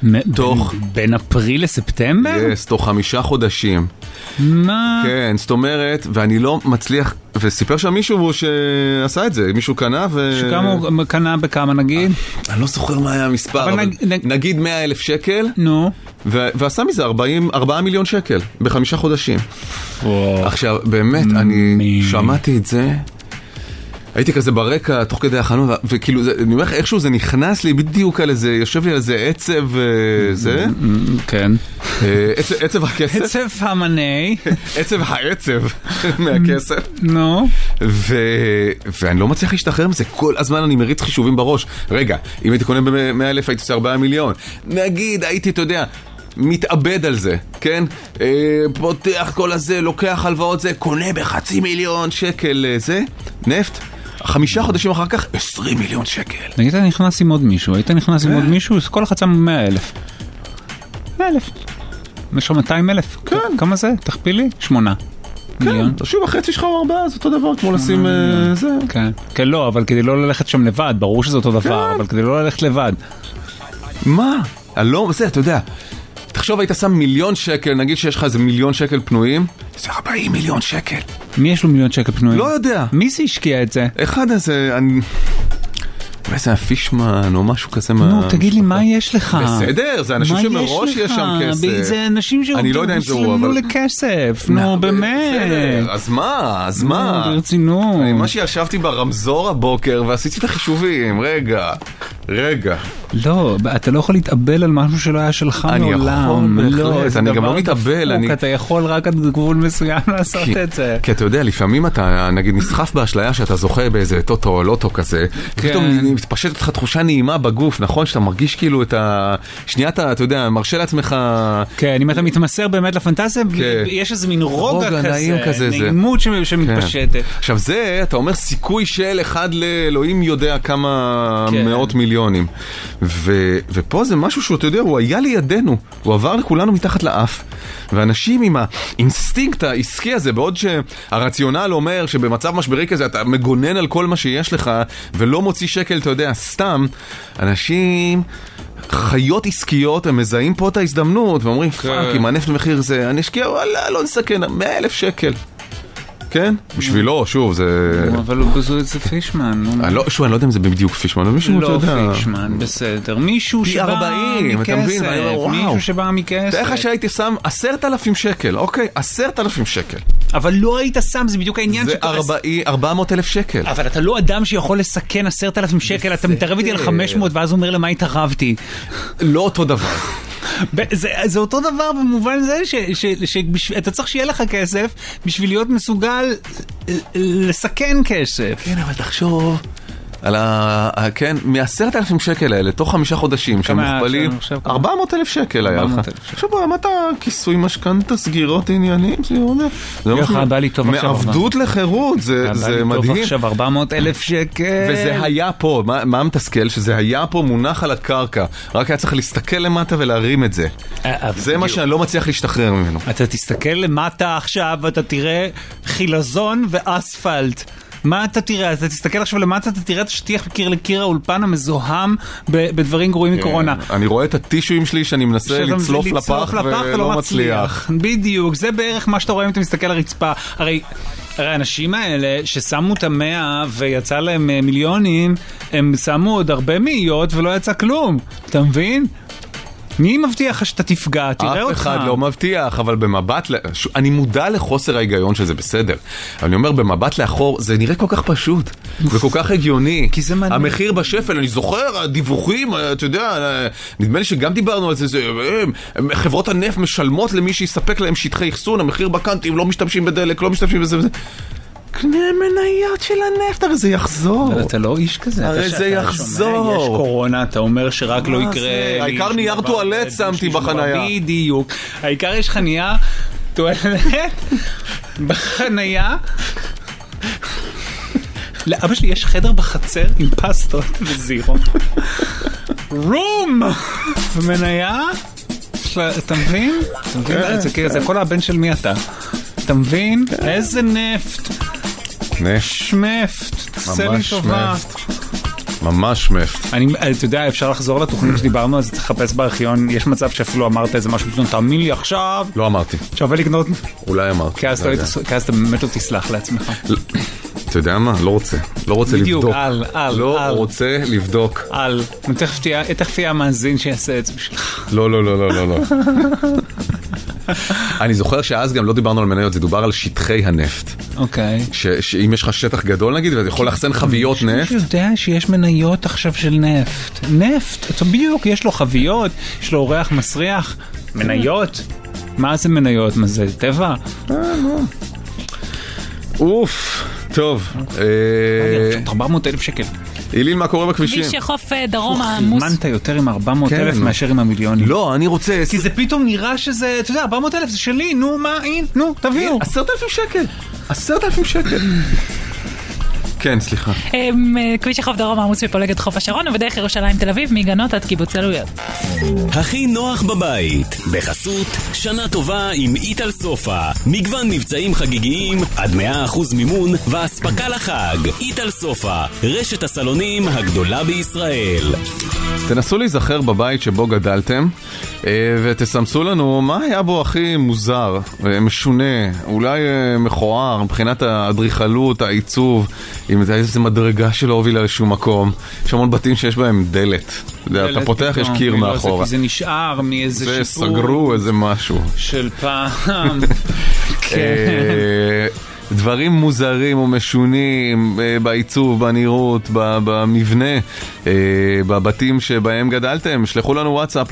בין אפריל לספטמבר? תוך 5 חודשים. מה? כן, זאת אומרת, ואני לא מצליח, וסיפר שם מישהו שעשה את זה, מישהו קנה שכמה הוא קנה בכמה נגיד? אני לא זוכר מה היה המספר, אבל נגיד 100,000 שקל, ועשה מזה 4 מיליון שקל ב5 חודשים. עכשיו, באמת, אני שמעתי את זה, הייתי כזה ברקע, תוך כדי החנות, וכאילו, אני אומר לך, איכשהו זה נכנס לי בדיוק על איזה, יושב לי על איזה עצב, זה? כן. עצב הכסף? עצב המנה. עצב העצב מהכסף. נו. ואני לא מצליח להשתחרר מזה, כל הזמן אני מריץ חישובים בראש. רגע, אם הייתי קונה ב100,000, הייתי עושה 4 מיליון. נגיד, הייתי, אתה יודע, מתאבד על זה, כן? פותח כל הזה, לוקח הלוואות זה, קונה ב500,000 שקל זה, נפט. 5 חודשים אחר כך, 20 מיליון שקל. היית נכנס עם עוד מישהו, כל אחד שם 100,000. 100,000. יש שם 200,000. כמה זה? תכפילי? 8. כן, שוב, החצי שלך או 4 זה אותו דבר, כמו לשים זה. כן, לא, אבל כדי לא ללכת שם לבד, ברור שזה אותו דבר, אבל כדי לא ללכת לבד. מה? לא, זה, אתה יודע, תחשוב, היית שם 1,000,000 שקל, נגיד שיש לך איזה 1,000,000 שקל פנויים, זה 40 מיליון שקל. מי יש לו 1,000,000 שקל פנויים? לא יודע. מי זה השקיע את זה? אחד איזה... אולי זה הפישמן או משהו כזה. נו, תגיד לי, מה יש לך? בסדר, זה אנשים שמראש יש שם כסף. זה אנשים שהוסללו לכסף. נו, באמת. אז מה? אז מה? ברצינות. מה שישבתי ברמזור הבוקר ועשיתי את החישובים. רגע. לא, אתה לא יכול להתאבל על משהו שלא היה שלך מעולם. אני יכול, בהחלט. אני גם לא מתאבל. אתה יכול רק עד גבול מסוים לעשות את זה. כי אתה יודע, לפעמים אתה נגיד נסחף באשליה שאתה זוכה באיזה טוטו או לוטו כזה. פתאום מתפשט אותך תחושה נעימה בגוף, נכון? שאתה מרגיש כאילו את השנייה, אתה יודע, מרשה לעצמך... כן, אם אתה מתמסר באמת לפנטזיה, יש איזה מין רוגע כזה, נעימות שמתפשטת. עכשיו זה, אתה אומר סיכוי של אחד לאלוהים יודע כמה מאות מיליונים. ופה זה משהו שאתה יודע, הוא היה לידינו, הוא עבר לכולנו מתחת לאף. ואנשים עם האינסטינקט העסקי הזה, בעוד שהרציונל אומר שבמצב משברי כזה אתה מגונן על כל מה שיש לך ולא מוציא שקל, אתה יודע, סתם, אנשים, חיות עסקיות, הם מזהים פה את ההזדמנות ואומרים, פאק, עם הנפט למחיר זה, אני אשקיע, וואלה, לא נסכן, 100,000 שקל. כן? בשבילו, שוב, זה... אבל הוא בזו את זה פישמן. שוב, אני לא יודע אם זה בדיוק פישמן, אבל מישהו לא פישמן, בסדר. מישהו שבא מכסף. מישהו שבא מכסף. תראה לך שהייתי שם 10,000 שקל, אוקיי? 10,000 שקל. אבל לא היית שם, זה בדיוק העניין. זה 400,000 שקל. אבל אתה לא אדם שיכול לסכן 10,000 שקל, אתה מתערב איתי על 500 ואז אומר למה התערבתי. לא אותו דבר. זה אותו דבר במובן זה שאתה צריך שיהיה לך כסף בשביל להיות מסוגל לסכן כסף. כן, אבל תחשוב על כן, מ10,000 שקל האלה, תוך 5 חודשים שמוכפלים, 400,000 שקל היה לך. עכשיו ברמת הכיסוי משכנתה, סגירות עניינים, מעבדות לחירות, זה מדהים. עכשיו 400,000 שקל. וזה היה פה, מה מתסכל? שזה היה פה מונח על הקרקע, רק היה צריך להסתכל למטה ולהרים את זה. זה מה שאני לא מצליח להשתחרר ממנו. אתה תסתכל למטה עכשיו ואתה תראה חילזון ואספלט. מה אתה תראה? אתה תסתכל עכשיו למטה, אתה תראה את השטיח מקיר לקיר האולפן המזוהם בדברים גרועים מקורונה. אני רואה את הטישויים שלי שאני מנסה לצלוף לפח ולא מצליח. בדיוק, זה בערך מה שאתה רואה אם אתה מסתכל על הרצפה. הרי האנשים האלה ששמו את 100 ויצא להם מיליונים, הם שמו עוד הרבה מאיות ולא יצא כלום. אתה מבין? מי מבטיח לך שאתה תפגע? תראה אותך. אף אחד לא מבטיח, אבל במבט... אני מודע לחוסר ההיגיון שזה בסדר. אני אומר, במבט לאחור, זה נראה כל כך פשוט, וכל כך הגיוני. כי זה מעניין. המחיר בשפל, אני זוכר, הדיווחים, אתה יודע, נדמה לי שגם דיברנו על זה, חברות הנפט משלמות למי שיספק להם שטחי אחסון, המחיר בקנטים, לא משתמשים בדלק, לא משתמשים בזה וזה. קנה מניות של הנפט, הרי זה יחזור. אבל אתה לא איש כזה. הרי זה יחזור. יש קורונה, אתה אומר שרק לא יקרה. העיקר נייר טואלט שמתי בחנייה. בדיוק. העיקר יש לך נייר טואלט בחנייה. לאבא שלי יש חדר בחצר עם פסטות וזירו. רום! ומניה? אתה מבין? זה כל הבן של מי אתה. אתה מבין? איזה נפט. שמפט. תעשה לי טובה. ממש שמפט. אתה יודע, אפשר לחזור לתוכנית שדיברנו, אז תחפש בארכיון. יש מצב שאפילו אמרת איזה משהו, תאמין לי עכשיו. לא אמרתי. שווה לקנות. אולי אמרתי. כי אז אתה באמת לא תסלח לעצמך. אתה יודע מה? לא רוצה. לא רוצה לבדוק. בדיוק, לא רוצה לבדוק. תכף יהיה המאזין שיעשה את זה בשבילך. לא. אני זוכר שאז גם לא דיברנו על מניות, זה דובר על שטחי הנפט. אוקיי. שאם יש לך שטח גדול נגיד, ואתה יכול לחסן חביות נפט. מישהו יודע שיש מניות עכשיו של נפט. נפט, אתה בדיוק, יש לו חביות, יש לו אורח מסריח. מניות? מה זה מניות? מה זה, טבע? אוף, טוב. 400,000 שקל. איליל, מה קורה בכבישים? כביש חוף דרום העמוס. חימנת יותר עם 400,000 מאשר עם המיליונים. לא, אני רוצה... כי זה פתאום נראה שזה, אתה יודע, 400,000 זה שלי, נו, מה, נו, תביאו. 10,000 שקל. 10,000 שקל. כן, סליחה. כביש החוף דרום עמוס בפולגת חוף השרון, ובדרך ירושלים תל אביב, מגנות עד קיבוץ גלויות. הכי נוח בבית, בחסות שנה טובה עם איטל סופה, מגוון מבצעים חגיגיים עד 100% מימון והספקה לחג. איטל סופה, רשת הסלונים הגדולה בישראל. תנסו להיזכר בבית שבו גדלתם ותסמסו לנו מה היה בו הכי מוזר, משונה, אולי מכוער מבחינת האדריכלות, העיצוב, אם איזה מדרגה שלא הובילה לשום מקום. יש המון בתים שיש בהם דלת, אתה פותח, יש קיר מאחורה, זה נשאר מאיזה שיפור, וסגרו איזה משהו של פעם. דברים מוזרים ומשונים בעיצוב, בנראות, במבנה, בבתים שבהם גדלתם. שלחו לנו וואטסאפ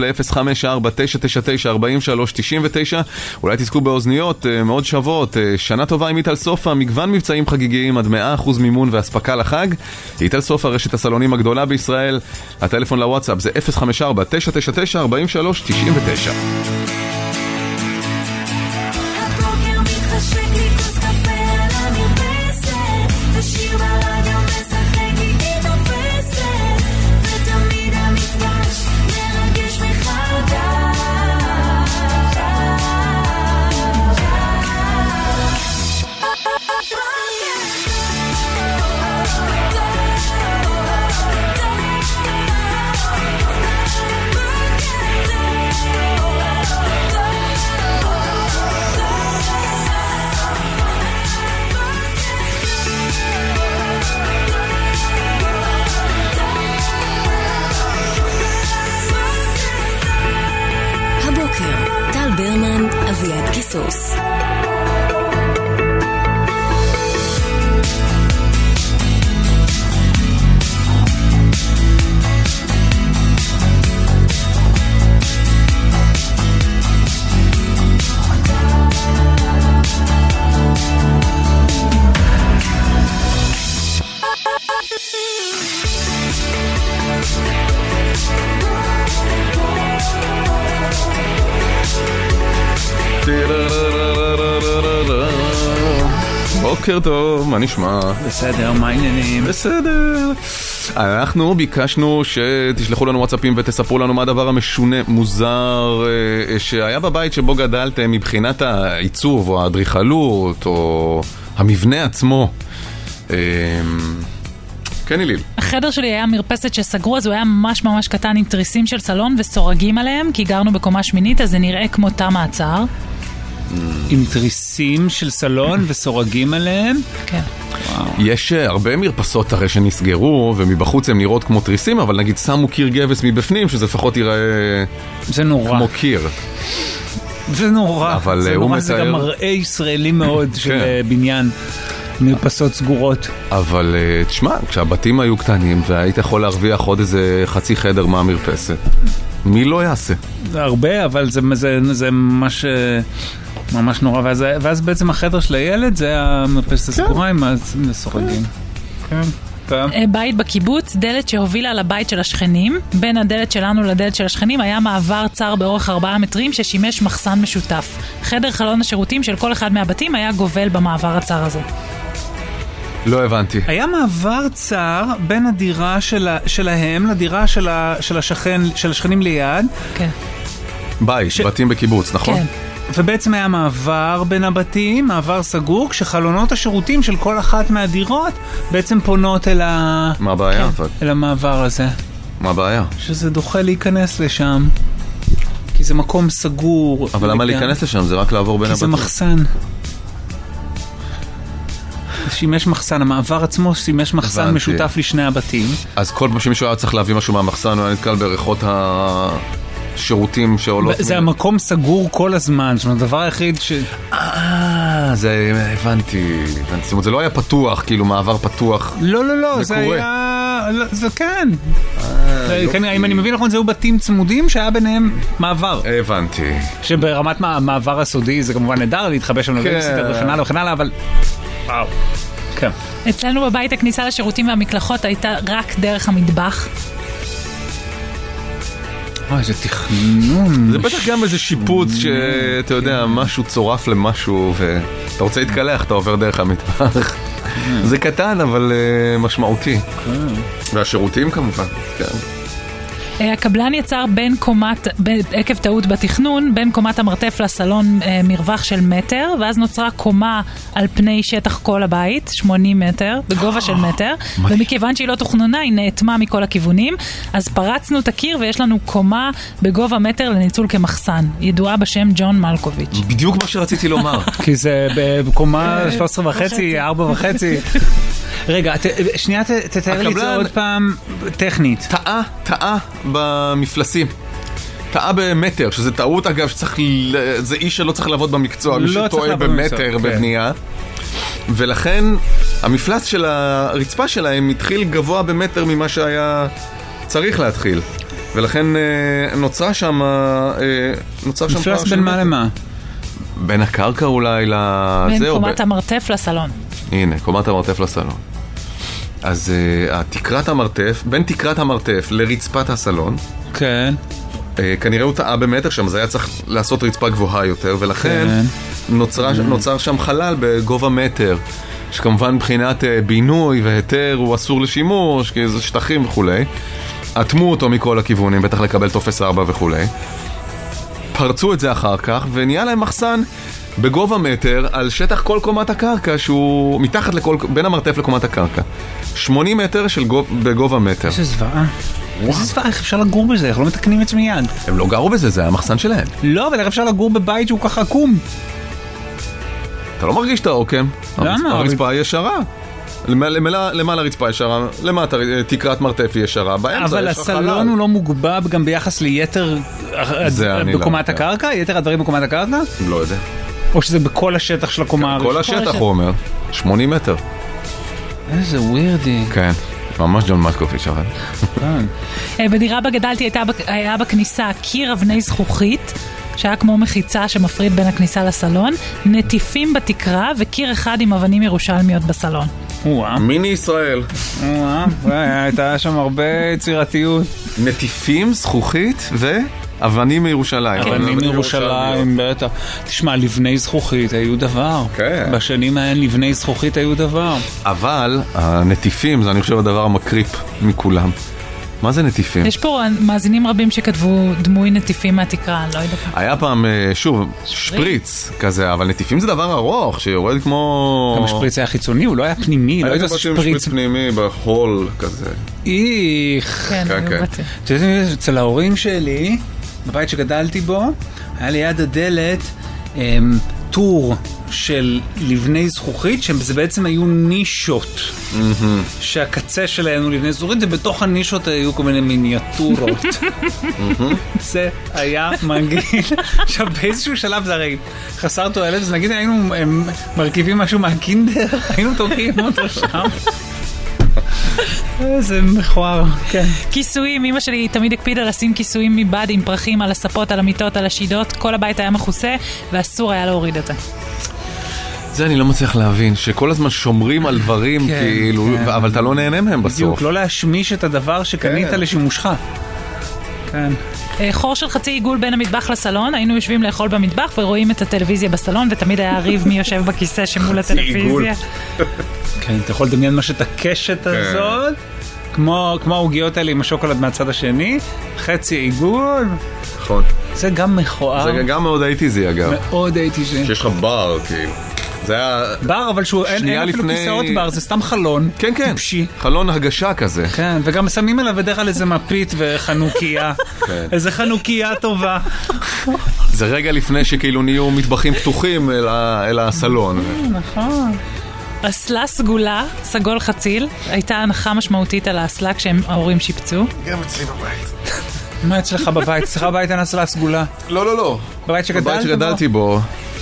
ל-054-999-4399. אולי תזכו באוזניות מאוד שוות. שנה טובה עם איטל סופה, מגוון מבצעים חגיגיים עד 100% מימון והספקה לחג. איטל סופה, רשת הסלונים הגדולה בישראל. הטלפון לוואטסאפ זה 054-999-4399. ברמן, אביעד קיסוס. בוקר טוב, מה נשמע? בסדר, מה העניינים? בסדר. אנחנו ביקשנו שתשלחו לנו וואטסאפים ותספרו לנו מה הדבר המשונה, מוזר, שהיה בבית שבו גדלתם מבחינת העיצוב או האדריכלות או המבנה עצמו. כן, איליל. החדר שלי היה מרפסת שסגרו, אז הוא היה ממש ממש קטן עם תריסים של סלון וסורגים עליהם, כי גרנו בקומה שמינית, אז זה נראה כמו תא מעצר. עם תריסים של סלון וסורגים עליהם? כן. יש הרבה מרפסות הרי שנסגרו, ומבחוץ הם נראות כמו תריסים, אבל נגיד שמו קיר גבס מבפנים, שזה לפחות ייראה זה נורא. כמו קיר. זה נורא. אבל זה נורא, זה גם מראה ישראלי מאוד של בניין. מרפסות סגורות. אבל תשמע, כשהבתים היו קטנים והיית יכול להרוויח עוד איזה חצי חדר מהמרפסת, מי לא יעשה? זה הרבה, אבל זה ממש נורא. ואז בעצם החדר של הילד זה המרפסת הסגורה עם הסורגים. כן. בית בקיבוץ, דלת שהובילה לבית של השכנים. בין הדלת שלנו לדלת של השכנים היה מעבר צר באורך 4 מטרים ששימש מחסן משותף. חדר חלון השירותים של כל אחד מהבתים היה גובל במעבר הצר הזה. לא הבנתי. היה מעבר צר בין הדירה שלהם לדירה של השכנים ליד. כן. בית, בתים בקיבוץ, נכון? כן. ובעצם היה מעבר בין הבתים, מעבר סגור, כשחלונות השירותים של כל אחת מהדירות בעצם פונות אל מה הבעיה? כן, אל המעבר הזה. מה הבעיה? שזה דוחה להיכנס לשם. כי זה מקום סגור. אבל למה להיכנס לשם? זה רק לעבור בין הבתים. כי זה מחסן. שימש מחסן, המעבר עצמו שימש מחסן משותף לשני הבתים. אז כל פעם שמישהו היה צריך להביא משהו מהמחסן, הוא היה נתקל בריחות השירותים שעולות. זה המקום סגור כל הזמן, זאת אומרת, הדבר היחיד ש... זה הבנתי. זאת אומרת, זה לא היה פתוח, כאילו מעבר פתוח. לא, זה היה... זה כן. אם אני מבין נכון, זהו בתים צמודים שהיה ביניהם מעבר. הבנתי. שברמת מעבר הסודי זה כמובן נדע להתחבש על אוניברסיטה וכן הלאה, אבל... וואו. כן. אצלנו בבית הכניסה לשירותים והמקלחות הייתה רק דרך המטבח. איזה תכנון. זה בטח גם איזה שיפוץ שאתה יודע, משהו צורף למשהו ואתה רוצה להתקלח, אתה עובר דרך המטבח. זה קטן, אבל משמעותי. והשירותים כמובן, כן. הקבלן יצר בין קומת, עקב טעות בתכנון, בין קומת המרתף לסלון מרווח של מטר, ואז נוצרה קומה על פני שטח כל הבית, 80 מטר, בגובה של מטר, ומכיוון שהיא לא תוכננה, היא נאטמה מכל הכיוונים, אז פרצנו את הקיר ויש לנו קומה בגובה מטר לניצול כמחסן, ידועה בשם ג'ון מלקוביץ'. בדיוק מה שרציתי לומר. כי זה בקומה 13.5, 4.5. רגע, שנייה תתאר לי את זה עוד פעם טכנית. טעה במפלסים. טעה במטר, שזה טעות אגב שצריך, זה איש שלא צריך לעבוד במקצוע, מי שטועה במטר בבנייה. ולכן המפלס של הרצפה שלהם התחיל גבוה במטר ממה שהיה צריך להתחיל. ולכן נוצרה שם מפלס בין מה למה? בין הקרקע אולי בין קומת המרתף לסלון. הנה, קומת המרתף לסלון. אז תקרת המרתף, בין תקרת המרתף לרצפת הסלון, כן. כנראה הוא טעה במטר שם, אז היה צריך לעשות רצפה גבוהה יותר, ולכן נוצר שם חלל בגובה מטר, שכמובן מבחינת בינוי והיתר הוא אסור לשימוש, כי זה שטחים וכולי. אטמו אותו מכל הכיוונים, בטח לקבל טופס 4 וכולי. פרצו את זה אחר כך, ונהיה להם מחסן בגובה מטר על שטח כל קומת הקרקע, שהוא מתחת בין המרתף לקומת הקרקע. 80 מטר בגובה מטר. איזה זוועה. איזה זוועה, איך אפשר לגור בזה? איך לא מתקנים את זה מיד? הם לא גרו בזה, זה היה המחסן שלהם. לא, אבל איך אפשר לגור בבית שהוא ככה עקום? אתה לא מרגיש את העוקם. למה? הרצפה ישרה. למעלה הרצפה ישרה, למטה תקרת מרתף ישרה, באמצע אבל הסלון הוא לא מוגבה גם ביחס ליתר בקומת הקרקע? יתר הדברים בקומת הקרקע? לא יודע. או שזה בכל השטח של הקומה הראשונה? כל השטח הוא אומר, 80 מטר. איזה ווירדי. כן, ממש ג'ון מלקוביץ' אבל. בדירה בגדלתי היה בכניסה קיר אבני זכוכית, שהיה כמו מחיצה שמפריד בין הכניסה לסלון, נטיפים בתקרה וקיר אחד עם אבנים ירושלמיות בסלון. מיני ישראל. הייתה שם הרבה יצירתיות. נטיפים, זכוכית ואבנים מירושלים. אבנים מירושלים, בטח. תשמע, לבני זכוכית היו דבר. בשנים האלה לבני זכוכית היו דבר. אבל הנטיפים זה אני חושב הדבר המקריפ מכולם. מה זה נטיפים? יש פה מאזינים רבים שכתבו דמוי נטיפים מהתקרה, אני לא יודעת. היה פעם, שוב, שפריץ כזה, אבל נטיפים זה דבר ארוך, שיורד כמו... גם השפריץ היה חיצוני, הוא לא היה פנימי, לא הייתה שפריץ פנימי בחול כזה. איך. כן, אני בטח. אצל ההורים שלי, בבית שגדלתי בו, היה ליד הדלת טור של לבני זכוכית, שזה בעצם היו נישות, שהקצה שלהם הוא לבני זכוכית, ובתוך הנישות היו כל מיני מיניאטורות. זה היה מגעיל. עכשיו באיזשהו שלב זה הרי חסר תועלת, אז נגיד היינו מרכיבים משהו מהקינדר, היינו תוקעים אותו שם. איזה מכוער, כן. כיסויים, אמא שלי תמיד הקפידה לשים כיסויים מבד עם פרחים על הספות, על המיטות, על השידות, כל הבית היה מכוסה ואסור היה להוריד את זה. זה אני לא מצליח להבין, שכל הזמן שומרים על דברים כאילו, אבל אתה לא נהנה מהם בסוף. בדיוק, לא להשמיש את הדבר שקנית לשימושך. כן. חור של חצי עיגול בין המטבח לסלון, היינו יושבים לאכול במטבח ורואים את הטלוויזיה בסלון, ותמיד היה ריב מי יושב בכיסא שמול הטלוויזיה. כן, אתה יכול לדמיין מה שאת הקשת הזאת, כמו העוגיות האלה עם השוקולד מהצד השני, חצי עיגול. נכון. זה גם מכוער. זה גם מאוד הייתי זה אגב. מאוד הייתי זה. שיש לך בר כאילו. זה היה... בר, אבל שהוא אין אפילו כיסאות בר, זה סתם חלון. כן, כן. טיפשי. חלון הגשה כזה. כן, וגם שמים אליו בדרך כלל איזה מפית וחנוכיה. איזה חנוכיה טובה. זה רגע לפני שכאילו נהיו מטבחים פתוחים אל הסלון. נכון. אסלה סגולה, סגול חציל, הייתה הנחה משמעותית על האסלה כשההורים שיפצו. גם אצלי בבית. מה אצלך בבית? אצלך בבית אין אסלה סגולה? לא, לא, לא. בבית שגדלתי בו.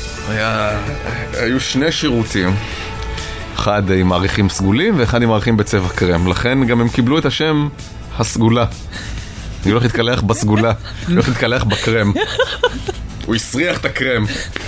היו שני שירותים, אחד עם מעריכים סגולים ואחד עם מעריכים בצבע קרם, לכן גם הם קיבלו את השם הסגולה. אני הולך להתקלח בסגולה, אני הולך להתקלח בקרם. הוא הסריח את הקרם.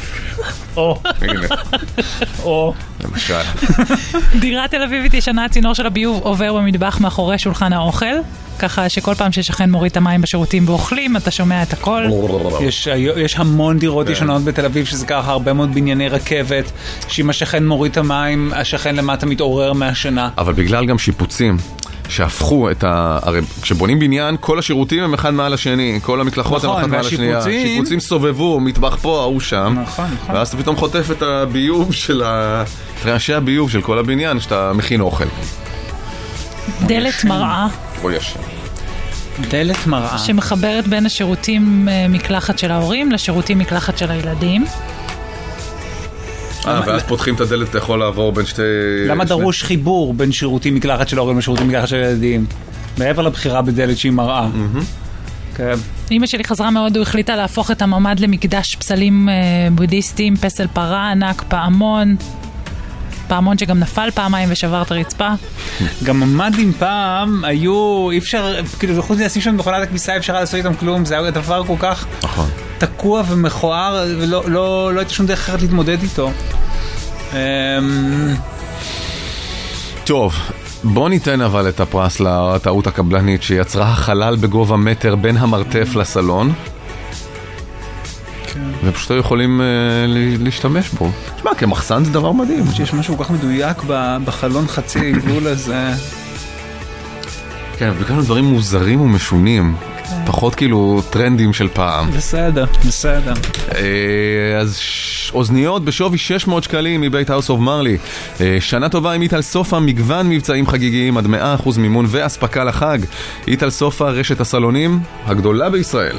או למשל. דירה תל אביבית ישנה, הצינור של הביוב עובר במטבח מאחורי שולחן האוכל. ככה שכל פעם ששכן מוריד את המים בשירותים ואוכלים, אתה שומע את הכל. יש המון דירות ישנות בתל אביב, שזה ככה הרבה מאוד בנייני רכבת, שאם השכן מוריד את המים, השכן למטה מתעורר מהשינה. אבל בגלל גם שיפוצים, שהפכו את הרי כשבונים בניין, כל השירותים הם אחד מעל השני, כל המקלחות הם אחד מעל השנייה. שיפוצים סובבו, מטבח פה, ההוא שם. ואז אתה פתאום חוטף את הביוב של רעשי הביוב של כל הבניין, שאתה מכין אוכל. דלת מראה. דלת מראה. שמחברת בין השירותים מקלחת של ההורים לשירותים מקלחת של הילדים. ואז פותחים את הדלת, אתה יכול לעבור בין שתי... למה דרוש חיבור בין שירותים מקלחת של ההורים לשירותים מקלחת של הילדים? מעבר לבחירה בדלת שהיא מראה. אמא שלי חזרה מאוד, הוא החליטה להפוך את הממד למקדש פסלים בודהיסטיים, פסל פרה ענק, פעמון שגם נפל פעמיים ושבר את הרצפה. גם ממדים פעם היו, אי אפשר, כאילו חוץ לשים שם מכונת הכביסה, אפשר לעשות איתם כלום, זה היה דבר כל כך תקוע ומכוער, ולא הייתה שום דרך אחרת להתמודד איתו. טוב, בוא ניתן אבל את הפרס לטעות הקבלנית שיצרה חלל בגובה מטר בין המרתף לסלון. ופשוט יכולים להשתמש בו. תשמע, כמחסן זה דבר מדהים. שיש משהו כל כך מדויק בחלון חצי העיגול הזה. כן, וכאלה דברים מוזרים ומשונים. פחות כאילו טרנדים של פעם. בסדר. אז אוזניות בשווי 600 שקלים מבית האוס אוף מרלי. שנה טובה עם איטל סופה, מגוון מבצעים חגיגיים עד 100% מימון ואספקה לחג. איטל סופה, רשת הסלונים הגדולה בישראל.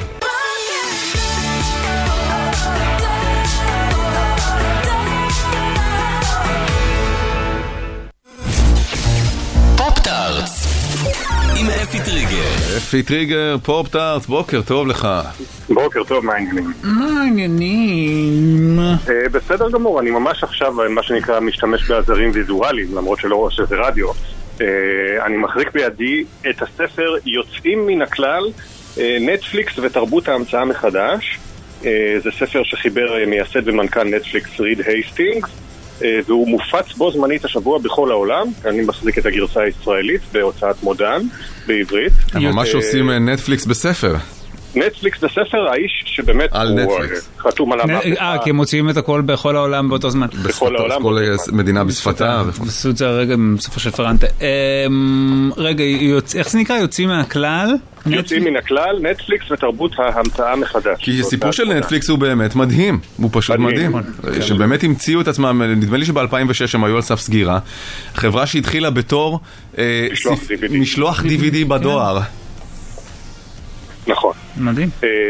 אפי טריגר, פופ-טארטס, בוקר טוב לך. בוקר טוב, מה העניינים? מה העניינים? בסדר גמור, אני ממש עכשיו, מה שנקרא, משתמש בעזרים ויזואליים, למרות שלא שזה רדיו. אני מחזיק בידי את הספר יוצאים מן הכלל, נטפליקס ותרבות ההמצאה מחדש. זה ספר שחיבר מייסד ומנכ"ל נטפליקס ריד הייסטינגס, והוא מופץ בו זמנית השבוע בכל העולם. אני מחזיק את הגרסה הישראלית בהוצאת מודן בעברית. הם ממש עושים נטפליקס בספר. נטפליקס בספר, האיש שבאמת הוא חתום עליו. כי הם מוציאים את הכל בכל העולם באותו זמן. בכל העולם. כל מדינה בשפתה. עשו את זה הרגע בסופו של פרנטה. רגע, איך זה נקרא? יוצאים מהכלל? יוצאים מן הכלל, נטפליקס ותרבות ההמצאה מחדש. כי הסיפור של נטפליקס הוא באמת מדהים. הוא פשוט מדהים. שבאמת המציאו את עצמם, נדמה לי שב-2006 הם היו על סף סגירה. חברה שהתחילה בתור משלוח DVD בדואר. נכון. מדהים.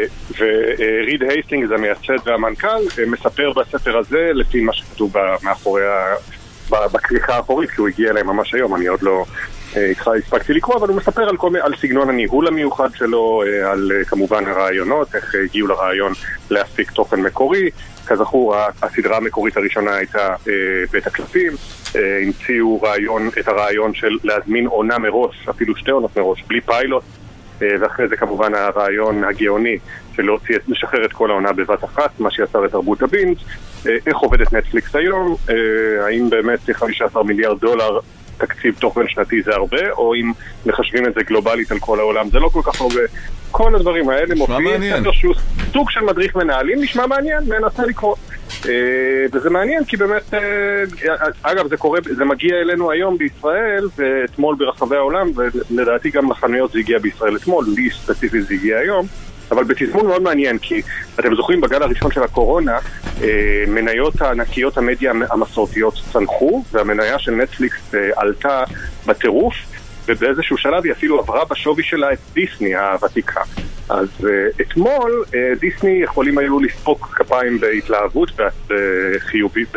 וריד הייסטינגס המייסד והמנכ"ל מספר בספר הזה לפי מה שכתוב מאחורי בכריכה האחורית, כי הוא הגיע אליי ממש היום, אני עוד לא הספקתי לקרוא, אבל הוא מספר על סגנון הניהול המיוחד שלו, על כמובן הרעיונות, איך הגיעו לרעיון להפיק תוכן מקורי. כזכור, הסדרה המקורית הראשונה הייתה בית הקלפים, המציאו את הרעיון של להזמין עונה מראש, אפילו 2 עונות מראש, בלי פיילוט, ואחרי זה כמובן הרעיון הגאוני של לשחרר את כל העונה בבת אחת, מה שיצר את תרבות הבינג'. איך עובדת נטפליקס היום? האם באמת 15 מיליארד דולר תקציב תוכן שנתי זה הרבה, או אם מחשבים את זה גלובלית על כל העולם זה לא כל כך הרבה. כל הדברים האלה מופיעים ספר שהוא סוג של מדריך מנהלים, נשמע מעניין, מנסה לקרוא. וזה מעניין כי באמת, אגב זה מגיע אלינו היום בישראל ואתמול ברחבי העולם, ולדעתי גם לחנויות זה הגיע בישראל אתמול, לי ספציפית זה הגיע היום, אבל בתזמון מאוד מעניין, כי אתם זוכרים בגל הראשון של הקורונה, מניות הענקיות המדיה המסורתיות צנחו, והמניה של נטפליקס עלתה בטירוף, ובאיזשהו שלב היא אפילו עברה בשווי שלה את דיסני הוותיקה. אז אתמול דיסני יכולים היו לספוק כפיים בהתלהבות וחיובית,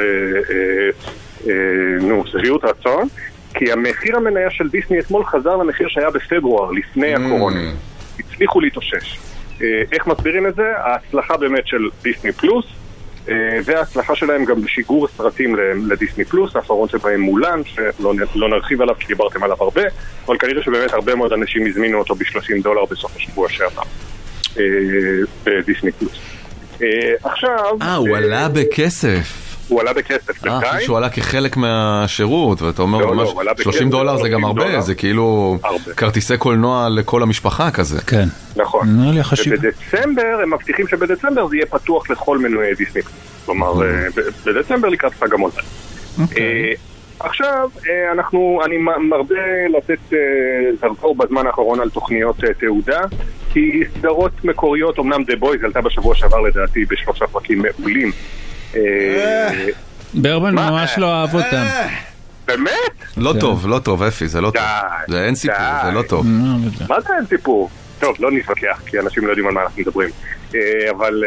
שביעות רצון, כי המחיר המניה של דיסני אתמול חזר למחיר שהיה בפברואר, לפני הקורונה. הצליחו להתאושש. איך מסבירים את זה? ההצלחה באמת של דיסני פלוס, וההצלחה שלהם גם בשיגור סרטים לדיסני פלוס, האחרון שבהם מולן, שלא נרחיב עליו כי דיברתם עליו הרבה, אבל כנראה שבאמת הרבה מאוד אנשים הזמינו אותו $30 בסוף השבוע שעבר בדיסני פלוס. עכשיו... הוא עלה בכסף. הוא עלה בכסף בינתיים. שהוא עלה כחלק מהשירות, ואתה אומר ממש $30 זה גם הרבה, זה כאילו כרטיסי קולנוע לכל המשפחה כזה. כן. נכון. ובדצמבר, הם מבטיחים שבדצמבר זה יהיה פתוח לכל מנויי דיסני. כלומר, בדצמבר לקראת חג המולד. עכשיו, אני מרבה לתת זרקור בזמן האחרון על תוכניות תעודה, כי סדרות מקוריות, אמנם The Boys עלתה בשבוע שעבר לדעתי ב3 פרקים מעולים. ברמן ממש לא אהב אותם. באמת? לא טוב, לא טוב, אפי, זה לא טוב. זה אין סיפור, זה לא טוב. מה זה אין סיפור? טוב, לא נתווכח, כי אנשים לא יודעים על מה אנחנו מדברים. אבל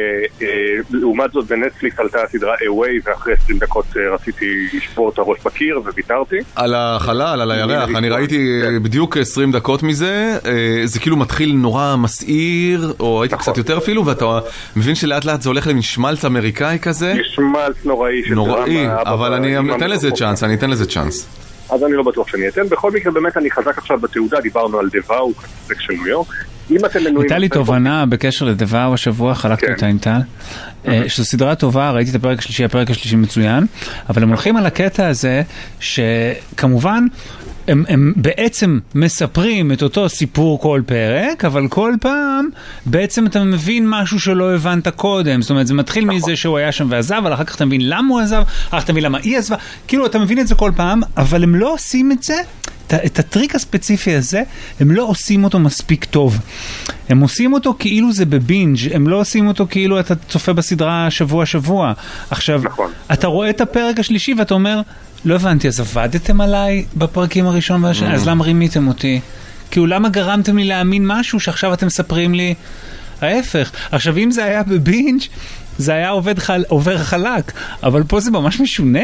לעומת זאת בנטפליקס עלתה הסדרה Away, ואחרי 20 דקות רציתי לשבור את הראש בקיר וויתרתי. על החלל, על הירח, אני ראיתי בדיוק 20 דקות מזה, זה כאילו מתחיל נורא מסעיר, או הייתי קצת יותר אפילו, ואתה מבין שלאט לאט זה הולך למשמלץ אמריקאי כזה. משמלץ נוראי של דרמה. נוראי, אבל אני אתן לזה צ'אנס, אז אני לא בטוח שאני אתן. בכל מקרה, באמת אני חזק עכשיו בתעודה, דיברנו על דבאו, כספק של ניו יורק. הייתה לי תובנה בקשר לדבאו השבוע, חלקתי אותה עם טל, שזו סדרה טובה, ראיתי את הפרק השלישי מצוין, אבל הם הולכים על הקטע הזה, שכמובן, הם בעצם מספרים את אותו סיפור כל פרק, אבל כל פעם בעצם אתה מבין משהו שלא הבנת קודם. זאת אומרת, זה מתחיל מזה שהוא היה שם ועזב, אבל אחר כך אתה מבין למה הוא עזב, אחר כך אתה מבין למה היא עזבה. כאילו, אתה מבין את זה כל פעם, אבל הם לא עושים את זה, את הטריק הספציפי הזה, הם לא עושים אותו מספיק טוב. הם עושים אותו כאילו זה בבינג', הם לא עושים אותו כאילו אתה צופה בסדרה שבוע. עכשיו, אתה רואה את הפרק השלישי ואתה אומר, לא הבנתי, אז עבדתם עליי בפרקים הראשון והשני, אז למה רימיתם אותי? כאילו, למה גרמתם לי להאמין משהו שעכשיו אתם מספרים לי ההפך? עכשיו, אם זה היה בבינג', זה היה עובר חלק, אבל פה זה ממש משונה.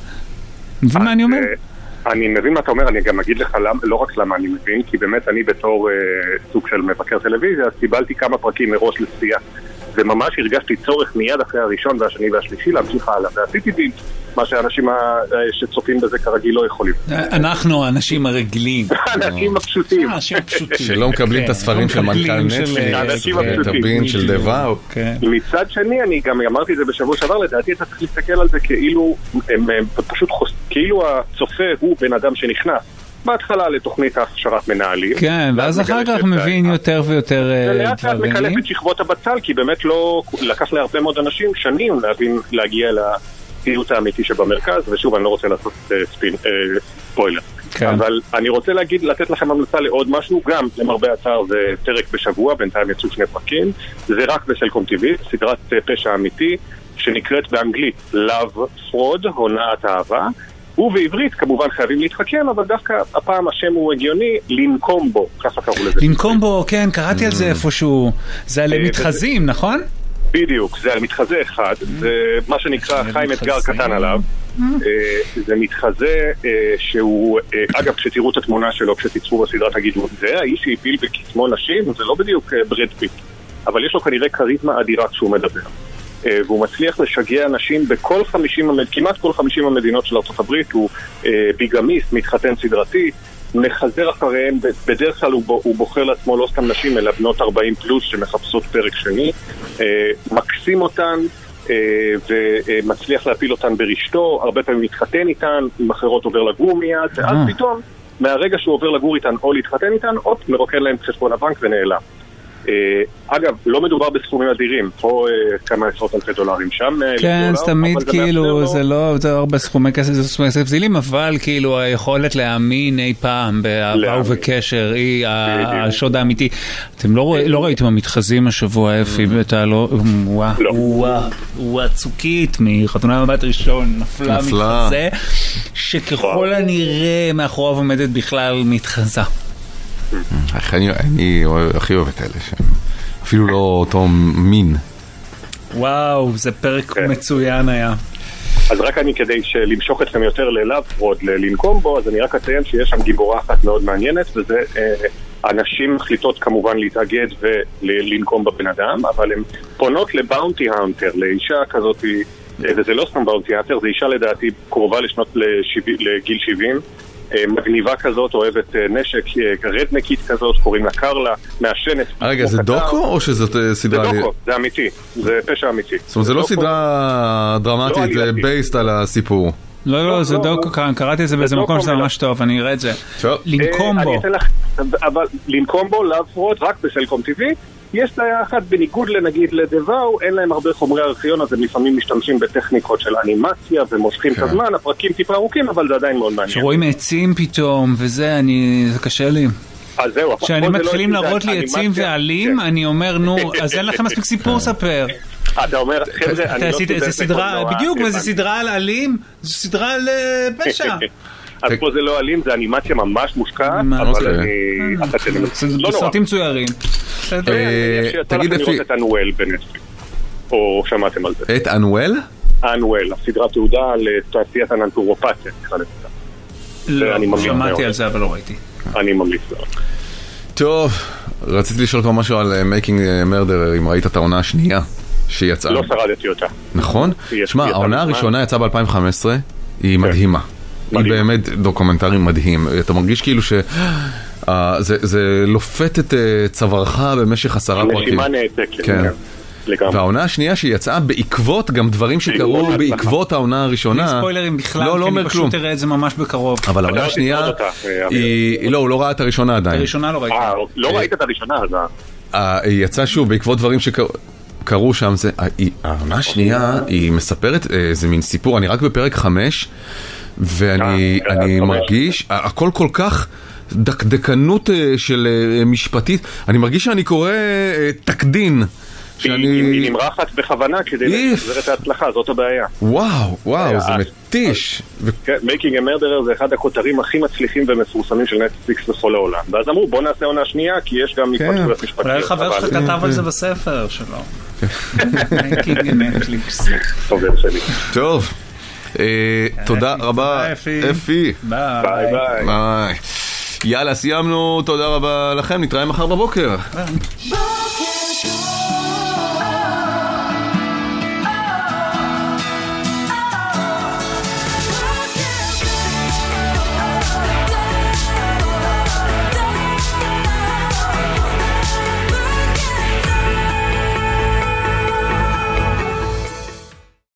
מבין מה אני אומר? אני מבין מה אתה אומר, אני גם אגיד לך לא רק למה אני מבין, כי באמת אני בתור סוג של מבקר טלוויזיה, קיבלתי כמה פרקים מראש לצפייה, וממש הרגשתי צורך מיד אחרי הראשון והשני והשלישי להמשיך הלאה, ועשיתי דין, מה שאנשים שצופים בזה כרגיל לא יכולים. אנחנו האנשים הרגילים. האנשים הפשוטים. שלא מקבלים את הספרים של מנכ"ל נטפליקס, את הבין של דבאו. מצד שני, אני גם אמרתי את זה בשבוע שעבר, לדעתי אתה צריך להסתכל על זה כאילו, פשוט כאילו הצופה הוא בן אדם שנכנס. בהתחלה לתוכנית הכשרת מנהלים. כן, ואז אחר כך מבין יותר ויותר דברים. ולאט לאט מקלף את שכבות הבצל, כי באמת לא לקח להרבה מאוד אנשים שנים להגיע לפעילות האמיתי שבמרכז, ושוב, אני לא רוצה לעשות ספוילר. אבל אני רוצה לתת לכם המלצה לעוד משהו, גם למרבה הצער זה פרק בשבוע, בינתיים יצאו 2 פרקים, זה רק בסלקום TV, סדרת פשע אמיתי, שנקראת באנגלית Love Fraud, הונאת אהבה, ובעברית כמובן חייבים להתחכם, אבל דווקא הפעם השם הוא הגיוני, לינקומבו, ככה קראו לזה. לינקומבו, כן, קראתי על זה איפשהו, זה על מתחזים, נכון? בדיוק, זה על מתחזה אחד, זה מה שנקרא חיים אתגר קטן עליו, זה מתחזה שהוא, אגב כשתראו את התמונה שלו, כשתצפו בסדרה תגידו, זה האיש שהפיל בקסמו נשים, זה לא בדיוק ברד פיט, אבל יש לו כנראה קריזמה אדירה כשהוא מדבר. והוא מצליח לשגע אנשים כמעט כל 50 המדינות של ארצות הברית, הוא ביגמיסט, מתחתן סדרתי, מחזר אחריהם, בדרך כלל הוא בוחר לעצמו לא סתם נשים, אלא בנות 40 פלוס שמחפשות פרק שני, מקסים אותן ומצליח להפיל אותן ברשתו, הרבה פעמים מתחתן איתן, עם אחרות עובר לגור מיד, ואז פתאום, מהרגע שהוא עובר לגור איתן או להתחתן איתן, מרוקן להם חשבון הבנק ונעלם. אגב, לא מדובר בסכומים אדירים, פה כמה עשרות אלפי דולרים שם. כן, אז תמיד כאילו, זה לא הרבה סכומי כסף זילים, אבל כאילו היכולת להאמין אי פעם באהבה ובקשר, היא השוד האמיתי. אתם לא ראיתם המתחזים השבוע, אפי, וואו, צוקית מחתונה מבט ראשון, נפלה מתחזה, שככל הנראה מאחוריו עומדת בכלל מתחזה. אני הכי אוהב את אלה שהם אפילו לא אותו מין. וואו, זה פרק מצוין היה. אז רק אני כדי למשוך אתכם יותר ללאב-פרוד, ללינקומבו, אז אני רק אציין שיש שם גיבורה אחת מאוד מעניינת, וזה אנשים מחליטות כמובן להתאגד ולנקום בבן אדם, אבל הן פונות לבאונטי האנטר, לאישה כזאת, וזה לא סתם באונטי האנטר, זה אישה לדעתי קרובה לגיל 70, מגניבה כזאת, אוהבת נשק, רדנקית כזאת, קוראים לה קרלה, מעשנת. רגע, זה דוקו או שזאת סדרה? זה דוקו, זה אמיתי, זה פשע אמיתי. זאת אומרת, זה לא סדרה דרמטית, זה בייסט על הסיפור. לא, זה דוקו, קראתי את זה באיזה מקום שזה ממש טוב, אני אראה את זה. לינקומבו. אבל לינקומבו, לאפרות, רק בסלקום TV, יש לה אחת בניגוד לנגיד לדבאו, אין להם הרבה חומרי ארכיון, אז הם לפעמים משתמשים בטכניקות של אנימציה ומושכים את הזמן, הפרקים טיפה ארוכים, אבל זה עדיין מאוד מעניין. שרואים עצים פתאום, וזה, זה קשה לי. אז זהו, כשאני מתחילים להראות לי עצים ועלים, אני אומר, נו, אז אין לכם מספיק סיפור ספר. אתה אומר, חבר'ה, אני לא זה סדרה, בדיוק, וזה סדרה על עלים, זו סדרה על פשע. אז פה זה לא אלים, זה אנימציה ממש מושקעת, אבל אני... סרטים צוירים. תגיד אפי... את אנואל בנטפליקס, או שמעתם על זה. את אנואל? אנואל, הסדרה תעודה לתעשיית הנטורופתיה. לא, שמעתי על זה, אבל לא ראיתי. אני ממליץ. טוב, רציתי לשאול כבר משהו על Making Murderer, אם ראית את העונה השנייה שיצאה. לא שרדתי אותה. נכון? שמע, העונה הראשונה יצאה ב-2015, היא מדהימה. היא באמת דוקומנטרי מדהים. אתה מרגיש כאילו שזה לופת את צווארך במשך 10 פרקים. נשימה נעתקת. כן. והעונה השנייה שיצאה בעקבות גם דברים שקרו בעקבות העונה הראשונה. ספוילרים בכלל, כי אני פשוט אראה את זה ממש בקרוב. אבל העונה השנייה לא, הוא לא ראה את הראשונה עדיין. הראשונה לא ראיתי. לא ראית את הראשונה, אז... היא יצאה שוב בעקבות דברים שקרו שם. העונה השנייה היא מספרת איזה מין סיפור, אני רק בפרק 5 ואני מרגיש הכל כל כך דקדקנות של משפטית, אני מרגיש שאני קורא תקדין. היא נמרחת בכוונה כדי להחזיר את ההצלחה, זאת הבעיה. וואו, זה מתיש. Making a Murderer זה אחד הכותרים הכי מצליחים ומפורסמים של נטפליקס בכל העולם. ואז אמרו, בוא נעשה עונה שנייה, כי יש גם התפתחויות משפטיות. אולי חבר שלך כתב על זה בספר שלו. Making a Netflix. טוב. תודה רבה, אפי. ביי. יאללה, סיימנו, תודה רבה לכם, נתראה מחר בבוקר.